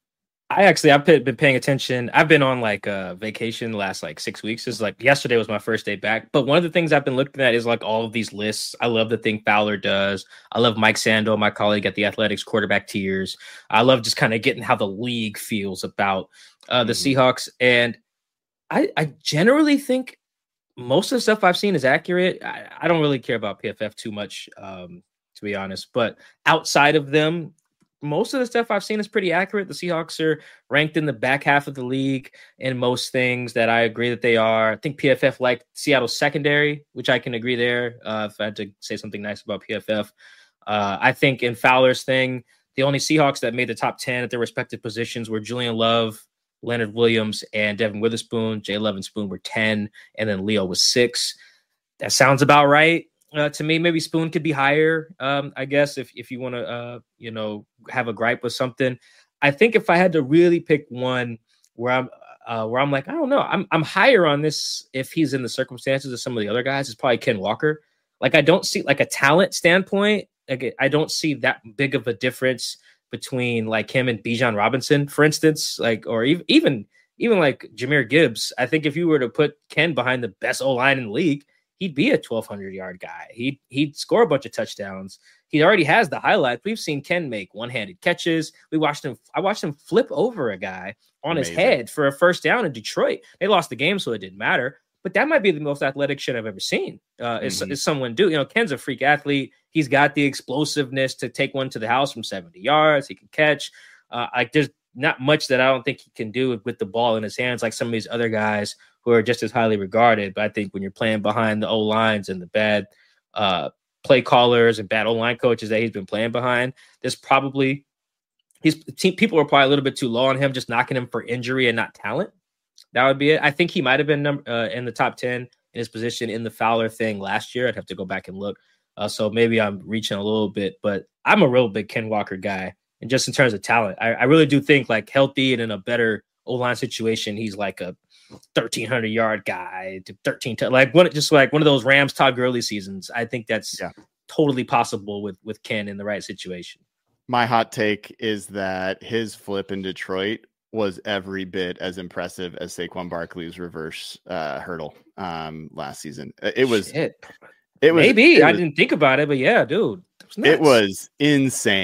I actually I've been paying attention. I've been on like a vacation the last like six weeks. It's like yesterday was my first day back. But one of the things I've been looking at is like all of these lists. I love the thing Fowler does. I love Mike Sando, my colleague at the Athletics quarterback tiers. I love just kind of getting how the league feels about uh, the mm-hmm. Seahawks. And I, I generally think most of the stuff I've seen is accurate. I, I don't really care about P F F too much, um, to be honest. But outside of them, most of the stuff I've seen is pretty accurate. The Seahawks are ranked in the back half of the league in most things that I agree that they are. I think P F F liked Seattle's secondary, which I can agree there. Uh, if I had to say something nice about P F F, uh, I think in Fowler's thing, the only Seahawks that made the top ten at their respective positions were Julian Love, Leonard Williams, and Devin Witherspoon. Jay Love and Spoon were ten, and then Leo was six. That sounds about right. Uh, to me, maybe Spoon could be higher, um, I guess, if if you want to, uh, you know, have a gripe with something. I think if I had to really pick one where I'm uh, where I'm like, I don't know, I'm I'm higher on this if he's in the circumstances of some of the other guys, it's probably Ken Walker. Like, I don't see, like, a talent standpoint, like, I don't see that big of a difference between, like, him and Bijan Robinson, for instance, like, or even even even like Jahmyr Gibbs. I think if you were to put Ken behind the best O-line in the league, he'd be a twelve hundred yard guy. He'd, he'd score a bunch of touchdowns. He already has the highlights. We've seen Ken make one-handed catches. We watched him. I watched him flip over a guy on Amazing. his head for a first down in Detroit. They lost the game, so it didn't matter. But that might be the most athletic shit I've ever seen. Uh, mm-hmm. is, is someone do, you know, Ken's a freak athlete. He's got the explosiveness to take one to the house from seventy yards. He can catch. Uh, like, there's not much that I don't think he can do with the ball in his hands, like some of these other guys who are just as highly regarded. But I think when you're playing behind the O-lines and the bad uh, play callers and bad O-line coaches that he's been playing behind, there's probably he's team, people are probably a little bit too low on him, just knocking him for injury and not talent. That would be it. I think he might have been number, uh, in the top ten in his position in the Fowler thing last year. I'd have to go back and look. Uh, so maybe I'm reaching a little bit, but I'm a real big Ken Walker guy. And just in terms of talent, I, I really do think, like, healthy and in a better O-line situation, he's like a thirteen hundred yard guy, thirteen, like one, just like one of those Rams Todd Gurley seasons. I think that's yeah. totally possible with, with Ken in the right situation. My hot take is that his flip in Detroit was every bit as impressive as Saquon Barkley's reverse uh, hurdle um, last season. It was, Shit. it was, maybe it I was, didn't think about it, but yeah, dude, it was insane.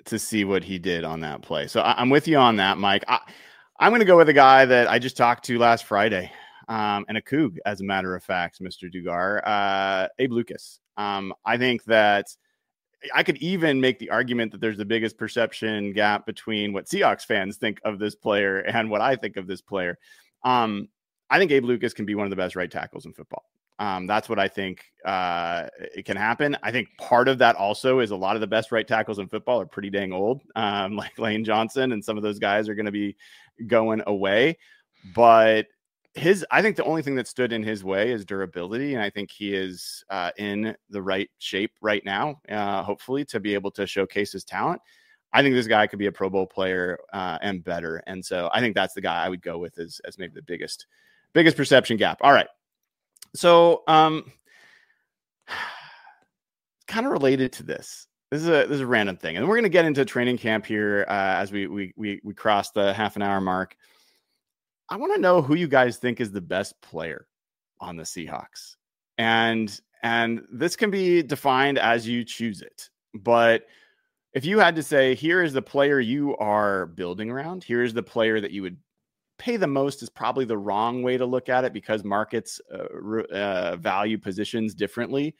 to see what he did on that play. So I, I'm with you on that, Mike. I, I'm going to go with a guy that I just talked to last Friday, um, and a Coug, as a matter of fact, Mister Dugar, uh, Abe Lucas. Um, I think that I could even make the argument that there's the biggest perception gap between what Seahawks fans think of this player and what I think of this player. Um, I think Abe Lucas can be one of the best right tackles in football. Um, that's what I think uh, it can happen. I think part of that also is a lot of the best right tackles in football are pretty dang old, um, like Lane Johnson, and some of those guys are going to be going away. But his, I think the only thing that stood in his way is durability. And I think he is uh, in the right shape right now, uh, hopefully, to be able to showcase his talent. I think this guy could be a Pro Bowl player uh, and better. And so I think that's the guy I would go with as, as maybe the biggest, biggest perception gap. All right. So um, kind of related to this. This is a this is a random thing. And we're going to get into training camp here uh, as we, we, we, we cross the half an hour mark. I want to know who you guys think is the best player on the Seahawks. And, and this can be defined as you choose it. But if you had to say, here is the player you are building around, here is the player that you would pay the most, is probably the wrong way to look at it, because markets uh, uh, value positions differently.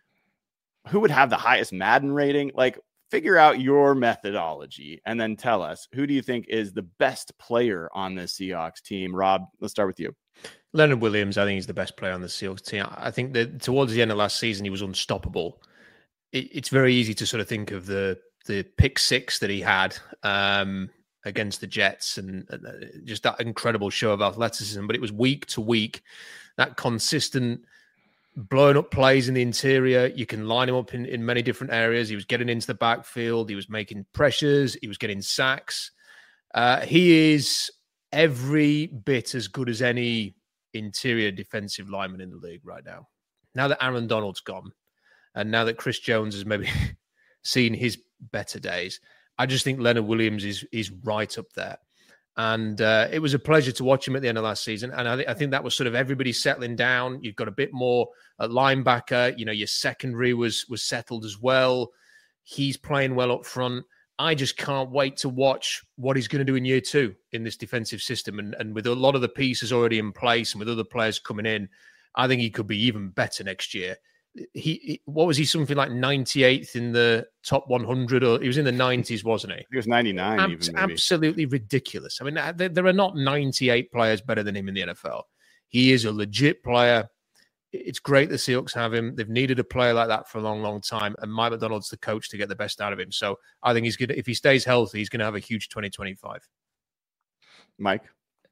Who would have the highest Madden rating? Like, figure out your methodology and then tell us, who do you think is the best player on the Seahawks team? Rob, let's start with you. Leonard Williams, I think he's the best player on the Seahawks team. I think that towards the end of last season, he was unstoppable. It, it's very easy to sort of think of the the pick six that he had um, against the Jets and, and just that incredible show of athleticism. But it was week to week, that consistent blowing up plays in the interior. You can line him up in, in many different areas. He was getting into the backfield. He was making pressures. He was getting sacks. Uh, he is every bit as good as any interior defensive lineman in the league right now. Now that Aaron Donald's gone, and now that Chris Jones has maybe seen his better days, I just think Leonard Williams is is right up there. And uh, it was a pleasure to watch him at the end of last season. And I, th- I think that was sort of everybody settling down. You've got a bit more at linebacker. You know, your secondary was was settled as well. He's playing well up front. I just can't wait to watch what he's going to do in year two in this defensive system. And, and with a lot of the pieces already in place and with other players coming in, I think he could be even better next year. He, he what was he, something like ninety-eighth in the top one hundred, or he was in the nineties, wasn't he? He was ninety-nine. Ab- even, absolutely ridiculous. I mean, there, there are not ninety-eight players better than him in the N F L. He is a legit player. It's great the Seahawks have him. They've needed a player like that for a long, long time, and Mike Macdonald's the coach to get the best out of him. So I think he's good. If he stays healthy, he's going to have a huge twenty twenty-five. Mike?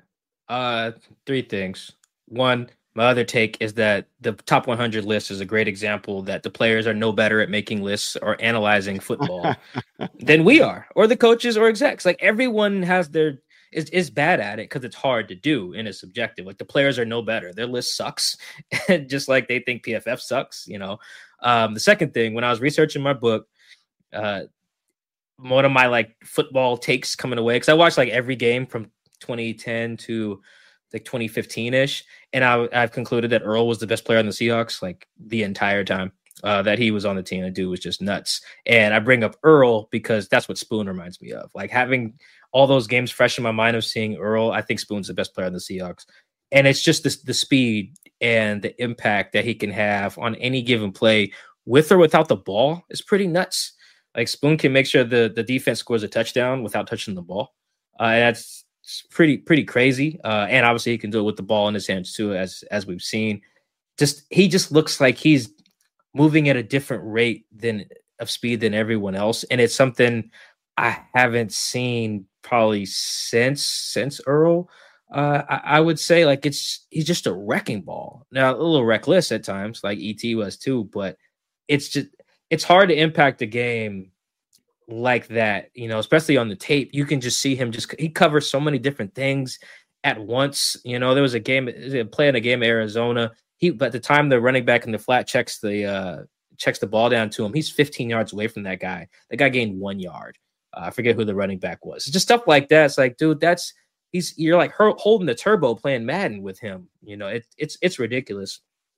Uh, three things. One, my other take is that the top one hundred list is a great example that the players are no better at making lists or analyzing football than we are, or the coaches or execs. Like, everyone has their is is bad at it because it's hard to do and it's subjective. Like, the players are no better. Their list sucks, just like they think P F F sucks. You know. Um, the second thing, when I was researching my book, uh, one of my like football takes coming away, because I watched like every game from twenty ten to like twenty fifteen ish. And I, I've concluded that Earl was the best player on the Seahawks, like the entire time uh, that he was on the team. The dude was just nuts. And I bring up Earl because that's what Spoon reminds me of. Like, having all those games fresh in my mind of seeing Earl, I think Spoon's the best player on the Seahawks. And it's just this, the speed and the impact that he can have on any given play with or without the ball is pretty nuts. Like, Spoon can make sure the, the defense scores a touchdown without touching the ball. Uh, and that's It's pretty, pretty crazy. Uh, and obviously he can do it with the ball in his hands too, as, as we've seen. Just, he just looks like he's moving at a different rate than of speed than everyone else. And it's something I haven't seen probably since, since Earl. Uh, I, I would say, like, it's, he's just a wrecking ball. Now, a little reckless at times, like E T was too, but it's just, it's hard to impact the game like that, you know, especially on the tape. You can just see him just, he covers so many different things at once. You know, there was a game, a play in a game in Arizona. He, but at the time the running back in the flat checks the, uh, checks the ball down to him. He's fifteen yards away from that guy. The guy gained one yard. Uh, I forget who the running back was. It's just stuff like that. It's like, dude, that's, he's, you're like holding the turbo playing Madden with him. You know, it, it's, it's ridiculous.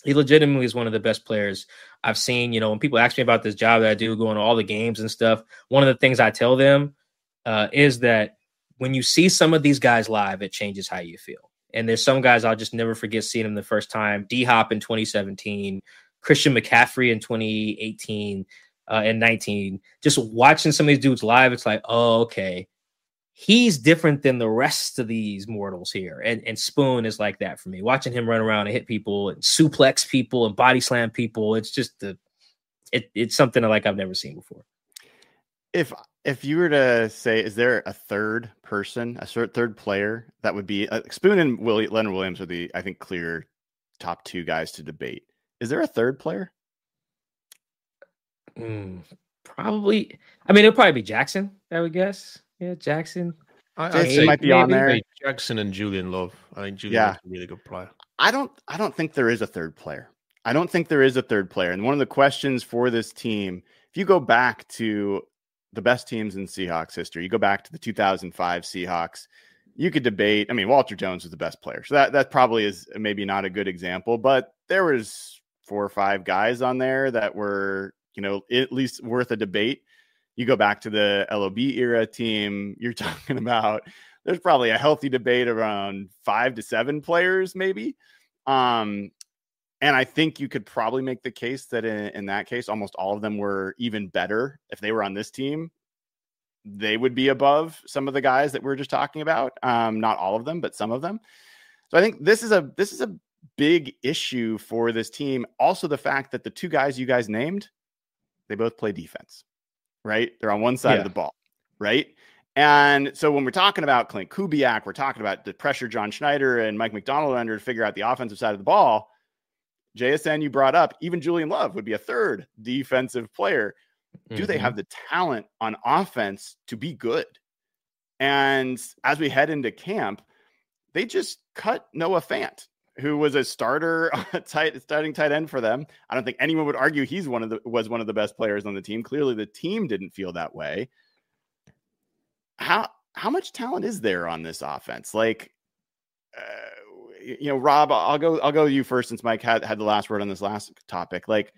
He legitimately is one of the best players I've seen. You know, when people ask me about this job that I do, going to all the games and stuff, one of the things I tell them uh, is that when you see some of these guys live, it changes how you feel. And there's some guys I'll just never forget seeing them the first time. D-Hop in twenty seventeen, Christian McCaffrey in twenty eighteen uh, and nineteen. Just watching some of these dudes live, it's like, oh, okay. He's different than the rest of these mortals here. And, and Spoon is like that for me. Watching him run around and hit people and suplex people and body slam people, it's just the it, it's something like I've never seen before. If if you were to say, is there a third person, a third player that would be uh, Spoon and Willie, Leonard Williams are the, I think, clear top two guys to debate. Is there a third player? Mm, probably. I mean, it'll probably be Jackson, I would guess. Yeah, Jackson. I, I'd say might be maybe on there. Jackson and Julian Love. I think Julian yeah. Love's a really good player. I don't. I don't think there is a third player. I don't think there is a third player. And one of the questions for this team, if you go back to the best teams in Seahawks history, you go back to the two thousand five Seahawks, you could debate. I mean, Walter Jones was the best player, so that that probably is maybe not a good example. But there was four or five guys on there that were, you know, at least worth a debate. You go back to the L O B era team, you're talking about, there's probably a healthy debate around five to seven players, maybe. Um, and I think you could probably make the case that in, in that case, almost all of them were even better. If they were on this team, they would be above some of the guys that we we're just talking about. Um, not all of them, but some of them. So I think this is a, this is a big issue for this team. Also, the fact that the two guys you guys named, they both play defense. Right? They're on one side yeah. of the ball, right? And so when we're talking about Clint Kubiak, we're talking about the pressure John Schneider and Mike McDonald under to figure out the offensive side of the ball. J S N, you brought up, even Julian Love would be a third defensive player. Mm-hmm. Do they have the talent on offense to be good? And as we head into camp, they just cut Noah Fant, who was a starter, tight, starting tight end for them. I don't think anyone would argue he's one of the was one of the best players on the team. Clearly, the team didn't feel that way. How how much talent is there on this offense? Like, uh, you know, Rob, I'll go I'll go to you first since Mike had had the last word on this last topic. Like,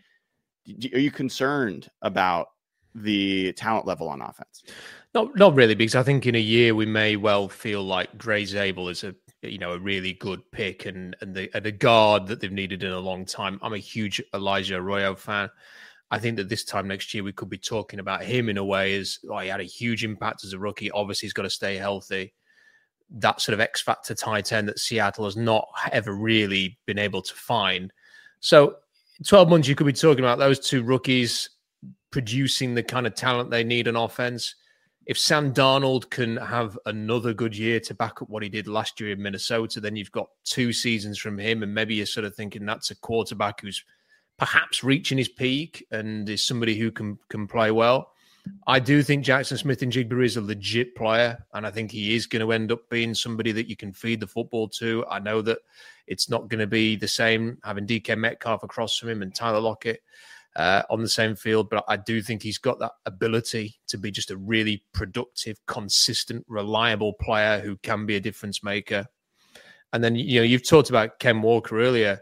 are you concerned about the talent level on offense? Not not really, because I think in a year we may well feel like Dre Zabel is a you know, a really good pick and and the, and a guard that they've needed in a long time. I'm a huge Elijah Arroyo fan. I think that this time next year we could be talking about him in a way as oh, he had a huge impact as a rookie. Obviously, he's got to stay healthy. That sort of X factor tight end that Seattle has not ever really been able to find. So twelve months, you could be talking about those two rookies producing the kind of talent they need on offense. If Sam Darnold can have another good year to back up what he did last year in Minnesota, then you've got two seasons from him, and maybe you're sort of thinking that's a quarterback who's perhaps reaching his peak and is somebody who can can play well. I do think Jackson Smith-Njigba is a legit player, and I think he is going to end up being somebody that you can feed the football to. I know that it's not going to be the same having D K Metcalf across from him and Tyler Lockett Uh, on the same field, but I do think he's got that ability to be just a really productive, consistent, reliable player who can be a difference maker. And then, you know, you've talked about Ken Walker earlier.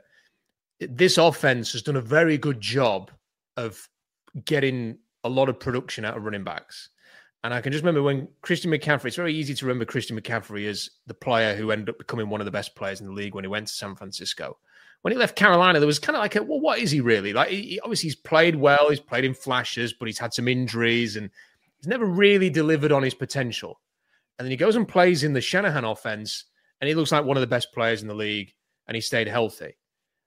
This offense has done a very good job of getting a lot of production out of running backs. And I can just remember when Christian McCaffrey, it's very easy to remember Christian McCaffrey as the player who ended up becoming one of the best players in the league when he went to San Francisco. When he left Carolina, there was kind of like, a, well, what is he really? Like, he, obviously, he's played well. He's played in flashes, but he's had some injuries, and he's never really delivered on his potential. And then he goes and plays in the Shanahan offense, and he looks like one of the best players in the league, and he stayed healthy.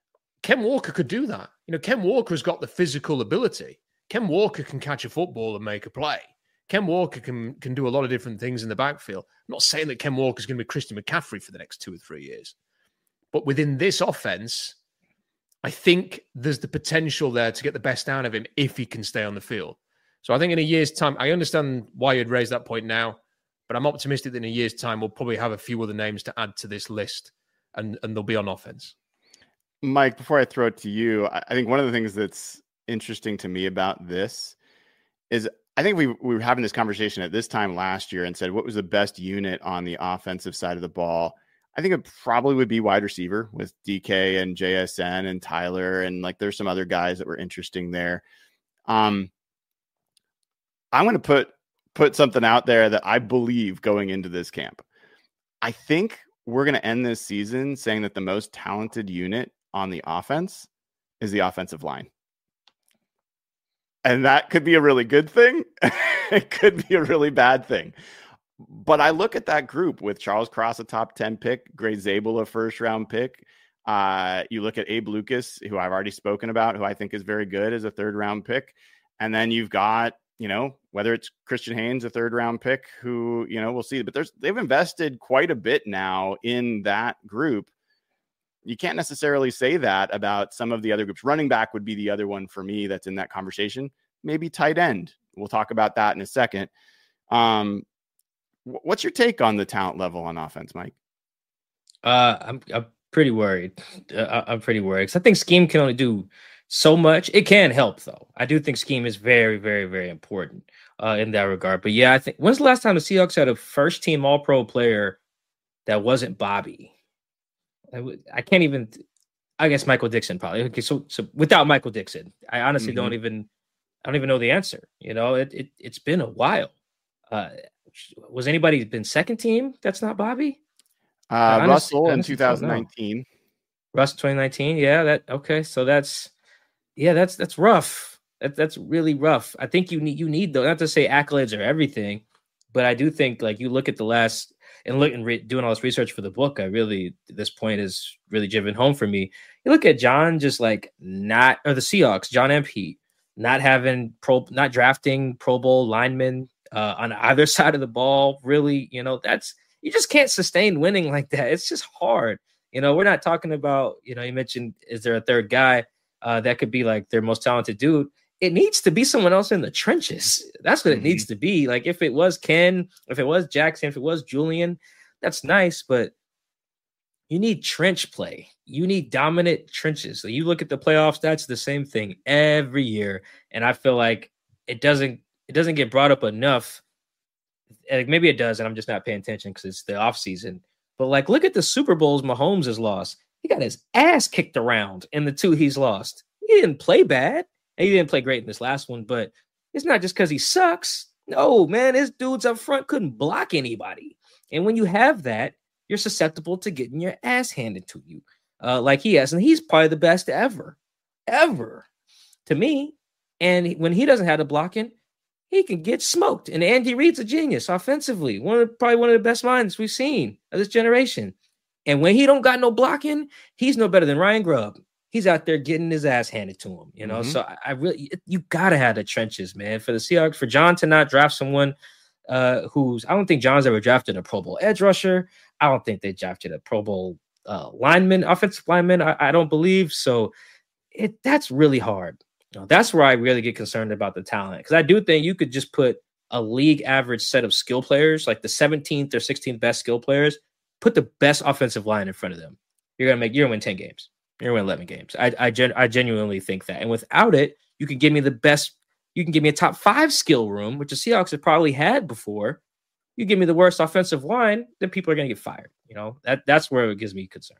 Ken Walker could do that. You know, Ken Walker has got the physical ability. Ken Walker can catch a football and make a play. Ken Walker can, can do a lot of different things in the backfield. I'm not saying that Ken Walker is going to be Christian McCaffrey for the next two or three years. But within this offense, I think there's the potential there to get the best out of him if he can stay on the field. So I think in a year's time, I understand why you'd raise that point now, but I'm optimistic that in a year's time, we'll probably have a few other names to add to this list, and, and they'll be on offense. Mike, before I throw it to you, I think one of the things that's interesting to me about this is I think we, we were having this conversation at this time last year and said, what was the best unit on the offensive side of the ball? I think it probably would be wide receiver with D K and J S N and Tyler. And like, there's some other guys that were interesting there. Um, I'm going to put, put something out there that I believe going into this camp. I think we're going to end this season saying that the most talented unit on the offense is the offensive line. And that could be a really good thing. It could be a really bad thing. But I look at that group with Charles Cross, a top ten pick, Gray Zabel, a first round pick. Uh, you look at Abe Lucas, who I've already spoken about, who I think is very good as a third round pick. And then you've got, you know, whether it's Christian Haynes, a third round pick, who, you know, we'll see. But there's they've invested quite a bit now in that group. You can't necessarily say that about some of the other groups. Running back would be the other one for me that's in that conversation. Maybe tight end. We'll talk about that in a second. Um, What's your take on the talent level on offense, Mike? Uh, I'm I'm pretty worried. Uh, I'm pretty worried because I think scheme can only do so much. It can help, though. I do think scheme is very, very, very important uh, in that regard. But yeah, I think when's the last time the Seahawks had a first team All Pro player that wasn't Bobby? I, w- I can't even. I guess Michael Dixon probably. Okay, so so without Michael Dixon, I honestly mm-hmm. don't even. I don't even know the answer. You know, it it it's been a while. Uh, Was anybody been second team? That's not Bobby. Uh, honestly, Russell in twenty nineteen. Russ twenty nineteen. Yeah. That okay. So that's yeah. That's that's rough. That, that's really rough. I think you need you need though not to say accolades are everything, but I do think like you look at the last and look and re- doing all this research for the book. I really this point is really driven home for me. You look at John just like not or the Seahawks, John and Pete not having pro not drafting Pro Bowl linemen. Uh, on either side of the ball, really, you know, that's you just can't sustain winning like that. It's just hard. You know, we're not talking about, you know, you mentioned, is there a third guy uh, that could be like their most talented dude? It needs to be someone else in the trenches. That's what mm-hmm. it needs to be. Like if it was Ken, if it was Jackson, if it was Julian, that's nice, but you need trench play. You need dominant trenches. So you look at the playoffs, that's the same thing every year. And I feel like it doesn't, It doesn't get brought up enough. Like maybe it does, and I'm just not paying attention because it's the off season. But like, look at the Super Bowls Mahomes has lost. He got his ass kicked around in the two he's lost. He didn't play bad, and he didn't play great in this last one. But it's not just because he sucks. No, man, his dudes up front couldn't block anybody. And when you have that, you're susceptible to getting your ass handed to you, uh, like he has. And he's probably the best ever, ever to me. And when he doesn't have the blocking, he can get smoked. And Andy Reid's a genius offensively. One of probably one of the best minds we've seen of this generation. And when he don't got no blocking, he's no better than Ryan Grubb. He's out there getting his ass handed to him, you know? Mm-hmm. So I, I really, you gotta have the trenches, man, for the Seahawks, for John to not draft someone uh, who's, I don't think John's ever drafted a Pro Bowl edge rusher. I don't think they drafted a Pro Bowl uh, lineman, offensive lineman. I, I don't believe. So it, that's really hard. You know, that's where I really get concerned about the talent. Because I do think you could just put a league average set of skill players, like the seventeenth or sixteenth best skill players, put the best offensive line in front of them. You're gonna make you're gonna win ten games. You're gonna win eleven games. I I, gen, I genuinely think that. And without it, you can give me the best. You can give me a top five skill room, which the Seahawks have probably had before. You give me the worst offensive line, then people are gonna get fired. You know that that's where it gives me concern.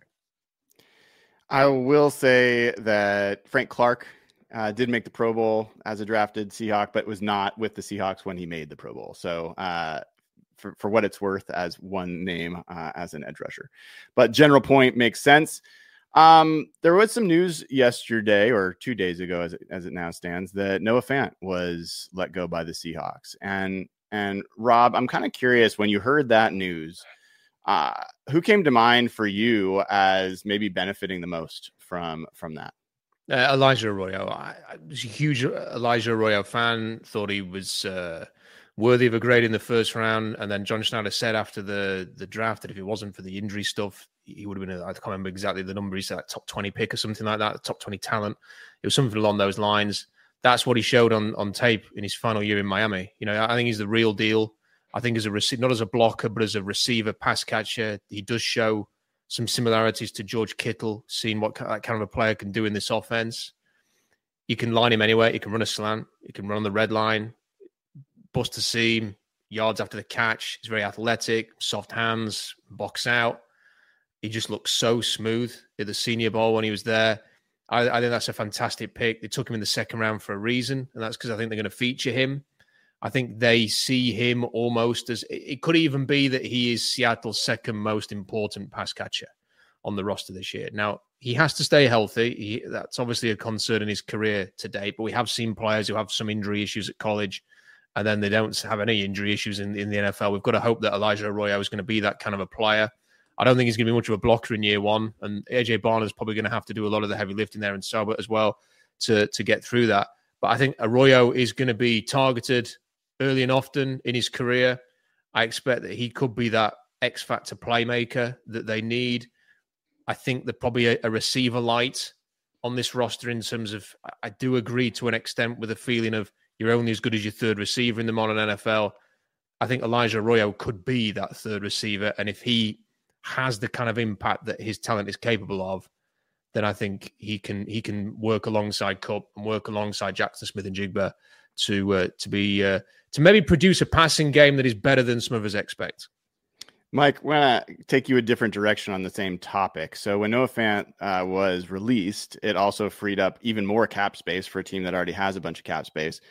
I will say that Frank Clark uh, did make the Pro Bowl as a drafted Seahawk, but was not with the Seahawks when he made the Pro Bowl. So uh, for, for what it's worth as one name uh, as an edge rusher. But general point makes sense. Um, there was some news yesterday or two days ago, as it, as it now stands, that Noah Fant was let go by the Seahawks. And, and Rob, I'm kind of curious, when you heard that news, uh, who came to mind for you as maybe benefiting the most from, from that? Uh, Elijah Arroyo. I, I was a huge Elijah Arroyo fan, thought he was uh, worthy of a grade in the first round. And then John Schneider said after the, the draft that if it wasn't for the injury stuff, he would have been, a, I can't remember exactly the number, he said like top twenty pick or something like that, top twenty talent. It was something along those lines. That's what he showed on, on tape in his final year in Miami. You know, I think he's the real deal. I think as a receiver, not as a blocker, but as a receiver, pass catcher, he does show some similarities to George Kittle, seeing what that kind of a player can do in this offense. You can line him anywhere. He can run a slant. He can run on the red line, bust a seam, yards after the catch. He's very athletic, soft hands, box out. He just looked so smooth at the Senior Bowl when he was there. I, I think that's a fantastic pick. They took him in the second round for a reason, and that's because I think they're going to feature him. I think they see him almost as, it could even be that he is Seattle's second most important pass catcher on the roster this year. Now, he has to stay healthy. He, that's obviously a concern in his career to date, but we have seen players who have some injury issues at college, and then they don't have any injury issues in, in the N F L. We've got to hope that Elijah Arroyo is going to be that kind of a player. I don't think he's going to be much of a blocker in year one, and A J Barner is probably going to have to do a lot of the heavy lifting there, and Saubert as well to, to get through that. But I think Arroyo is going to be targeted early and often in his career. I expect that he could be that X-factor playmaker that they need. I think they're probably a, a receiver light on this roster in terms of, I do agree to an extent with a feeling of you're only as good as your third receiver in the modern N F L. I think Elijah Arroyo could be that third receiver. And if he has the kind of impact that his talent is capable of, then I think he can he can work alongside Kupp and work alongside Jackson Smith-Njigba to uh, to be uh, to maybe produce a passing game that is better than some of us expect. Mike, we're going to take you a different direction on the same topic. So when Noah Fant uh, was released, it also freed up even more cap space for a team that already has a bunch of cap space.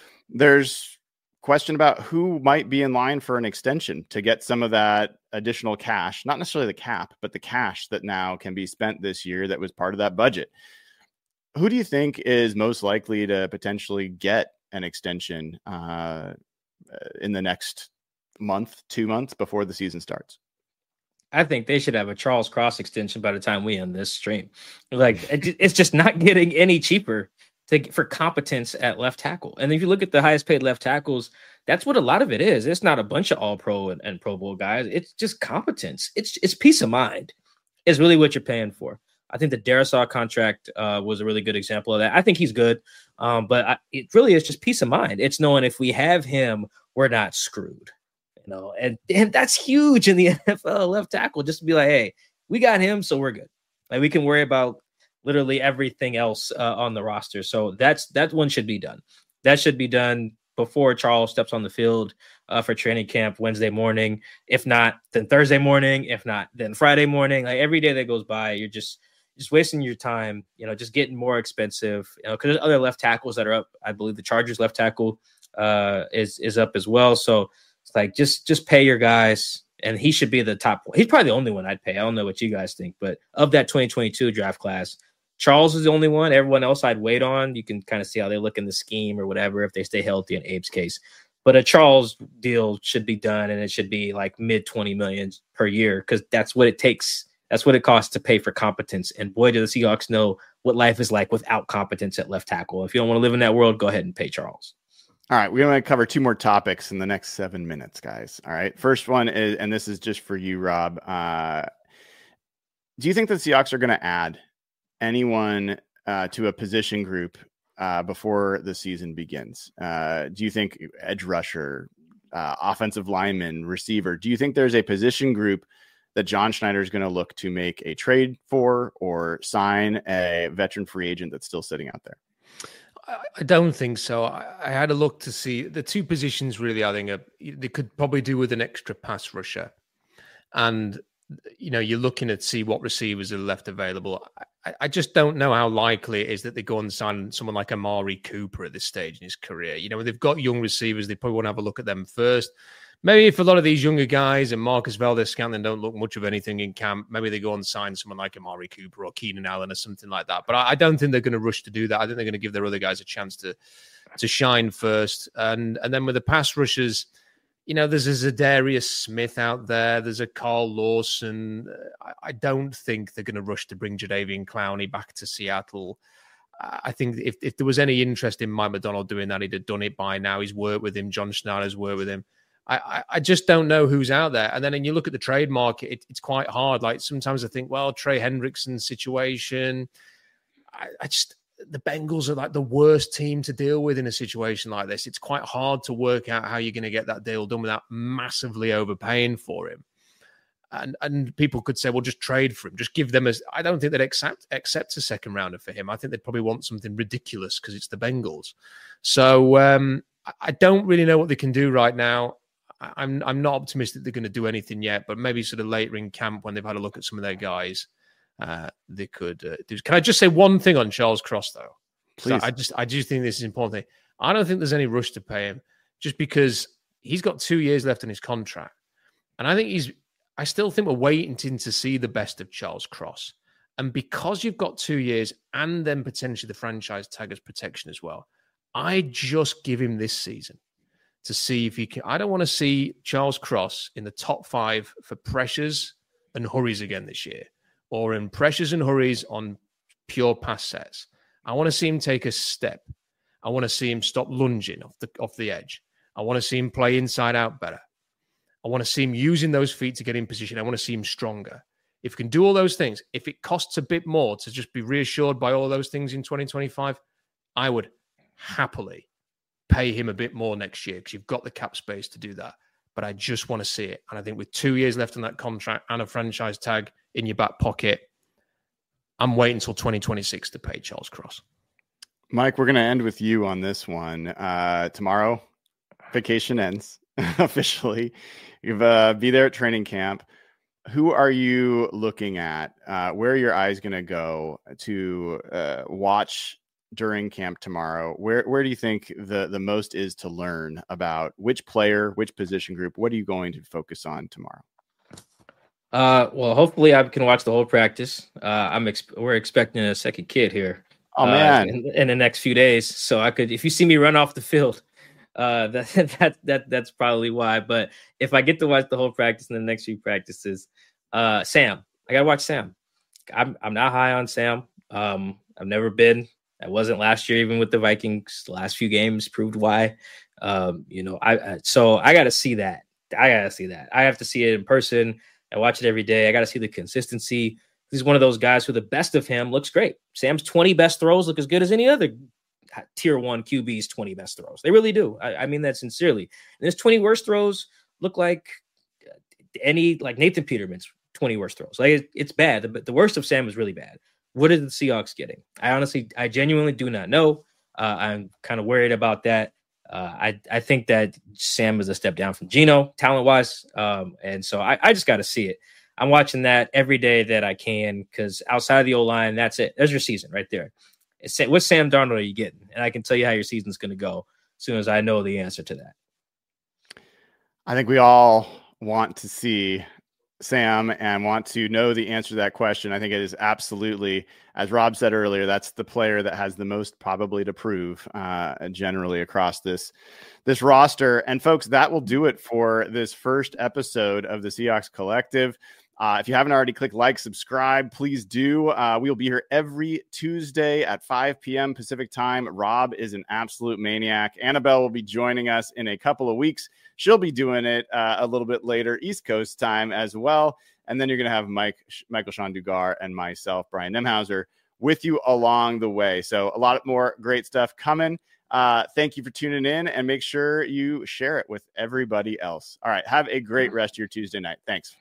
There's question about who might be in line for an extension to get some of that additional cash, not necessarily the cap, but the cash that now can be spent this year that was part of that budget. Who do you think is most likely to potentially get an extension uh, in the next month, two months before the season starts? I think they should have a Charles Cross extension by the time we end this stream. Like, it's just not getting any cheaper to for competence at left tackle. And if you look at the highest paid left tackles, that's what a lot of it is. It's not a bunch of all pro and, and Pro Bowl guys. It's just competence. It's it's peace of mind is really what you're paying for. I think the Darisaw contract uh, was a really good example of that. I think he's good, um, but I, it really is just peace of mind. It's knowing if we have him, we're not screwed. You know, and, and that's huge in the N F L left tackle, just to be like, hey, we got him, so we're good. Like, we can worry about literally everything else uh, on the roster. So that's that one should be done. That should be done before Charles steps on the field uh, for training camp Wednesday morning. If not, then Thursday morning. If not, then Friday morning. Like, every day that goes by, you're just just wasting your time. You know, just getting more expensive. You know, because there's other left tackles that are up. I believe the Chargers left tackle uh, is is up as well. So it's like, just just pay your guys, and he should be the top one. He's probably the only one I'd pay. I don't know what you guys think, but of that twenty twenty-two draft class, Charles is the only one. Everyone else I'd wait on. You can kind of see how they look in the scheme or whatever if they stay healthy in Abe's case. But a Charles deal should be done, and it should be like mid twenty millions per year, because that's what it takes. That's what it costs to pay for competence. And boy, do the Seahawks know what life is like without competence at left tackle. If you don't want to live in that world, go ahead and pay Charles. All right, we're going to cover two more topics in the next seven minutes, guys. All right, first one is, and this is just for you, Rob. Uh, do you think the Seahawks are going to add anyone uh, to a position group uh, before the season begins? Uh, do you think edge rusher, uh, offensive lineman, receiver, do you think there's a position group that John Schneider is going to look to make a trade for or sign a veteran free agent that's still sitting out there? I don't think so. I, I had a look to see the two positions really. I think are, they could probably do with an extra pass rusher, and you know, you're looking at see what receivers are left available. I, I just don't know how likely it is that they go and sign someone like Amari Cooper at this stage in his career. You know, they've got young receivers. They probably want to have a look at them first. Maybe if a lot of these younger guys and Marcus Valdez-Scantling don't look much of anything in camp, maybe they go and sign someone like Amari Cooper or Keenan Allen or something like that. But I, I don't think they're going to rush to do that. I think they're going to give their other guys a chance to to shine first. And and then with the pass rushers, you know, there's a Zadarius Smith out there. There's a Carl Lawson. I, I don't think they're going to rush to bring Jadeveon Clowney back to Seattle. I think if, if there was any interest in Mike McDonald doing that, he'd have done it by now. He's worked with him. John Schneider's worked with him. I, I just don't know who's out there. And then when you look at the trade market, it, it's quite hard. Like, sometimes I think, well, Trey Hendrickson's situation, I, I just, the Bengals are like the worst team to deal with in a situation like this. It's quite hard to work out how you're going to get that deal done without massively overpaying for him. And and people could say, well, just trade for him. Just give them a, I don't think they'd accept, accept a second rounder for him. I think they'd probably want something ridiculous because it's the Bengals. So um, I don't really know what they can do right now. I, I'm I'm not optimistic they're going to do anything yet, but maybe sort of later in camp when they've had a look at some of their guys, uh, they could uh, do. Can I just say one thing on Charles Cross though? Please. I just I do think this is important. I don't think there's any rush to pay him, just because he's got two years left on his contract, and I think he's. I still think we're waiting to see the best of Charles Cross, and because you've got two years and then potentially the franchise tag as protection as well, I just give him this season to see if he can. I don't want to see Charles Cross in the top five for pressures and hurries again this year, or in pressures and hurries on pure pass sets. I want to see him take a step. I want to see him stop lunging off the off the edge. I want to see him play inside out better. I want to see him using those feet to get in position. I want to see him stronger. If he can do all those things, if it costs a bit more to just be reassured by all those things in twenty twenty-five, I would happily pay him a bit more next year because you've got the cap space to do that. But I just want to see it. And I think with two years left on that contract and a franchise tag in your back pocket, I'm waiting until twenty twenty-six to pay Charles Cross. Mike, we're going to end with you on this one. Uh, tomorrow, vacation ends officially. You've uh, be there at training camp. Who are you looking at? Uh, where are your eyes going to go to uh, watch during camp tomorrow? Where where do you think the, the most is to learn about which player, which position group? What are you going to focus on tomorrow? Uh, well, hopefully I can watch the whole practice. Uh, I'm ex- we're expecting a second kid here. Oh man, uh, in, in the next few days. So I could, if you see me run off the field, uh, that that that that's probably why. But if I get to watch the whole practice in the next few practices, uh, Sam, I gotta watch Sam. I'm I'm not high on Sam. Um, I've never been. I wasn't last year, even with the Vikings. The last few games proved why. Um, you know, I, I so I got to see that. I got to see that. I have to see it in person. I watch it every day. I got to see the consistency. He's one of those guys who the best of him looks great. Sam's twenty best throws look as good as any other tier one Q B's twenty best throws. They really do. I, I mean that sincerely. And his twenty worst throws look like any like Nathan Peterman's twenty worst throws. Like it, it's bad, but the worst of Sam is really bad. What are the Seahawks getting? I honestly, I genuinely do not know. Uh, I'm kind of worried about that. Uh, I I think that Sam is a step down from Geno talent wise, um, and so I, I just got to see it. I'm watching that every day that I can because outside of the O-line, that's it. There's your season right there. It's, what Sam Darnold are you getting? And I can tell you how your season's going to go as soon as I know the answer to that. I think we all want to see Sam and want to know the answer to that question. I think it is absolutely, as Rob said earlier, that's the player that has the most probably to prove uh, generally across this this roster. And folks, that will do it for this first episode of the Seahawks Collective. Uh, if you haven't already, click like, subscribe, please do. Uh, we'll be here every Tuesday at five p.m. Pacific time. Rob is an absolute maniac. Annabelle will be joining us in a couple of weeks. She'll be doing it uh, a little bit later, East Coast time as well. And then you're going to have Mike, Michael Sean Dugar and myself, Brian Nemhauser, with you along the way. So a lot more great stuff coming. Uh, thank you for tuning in, and make sure you share it with everybody else. All right. Have a great rest of your Tuesday night. Thanks.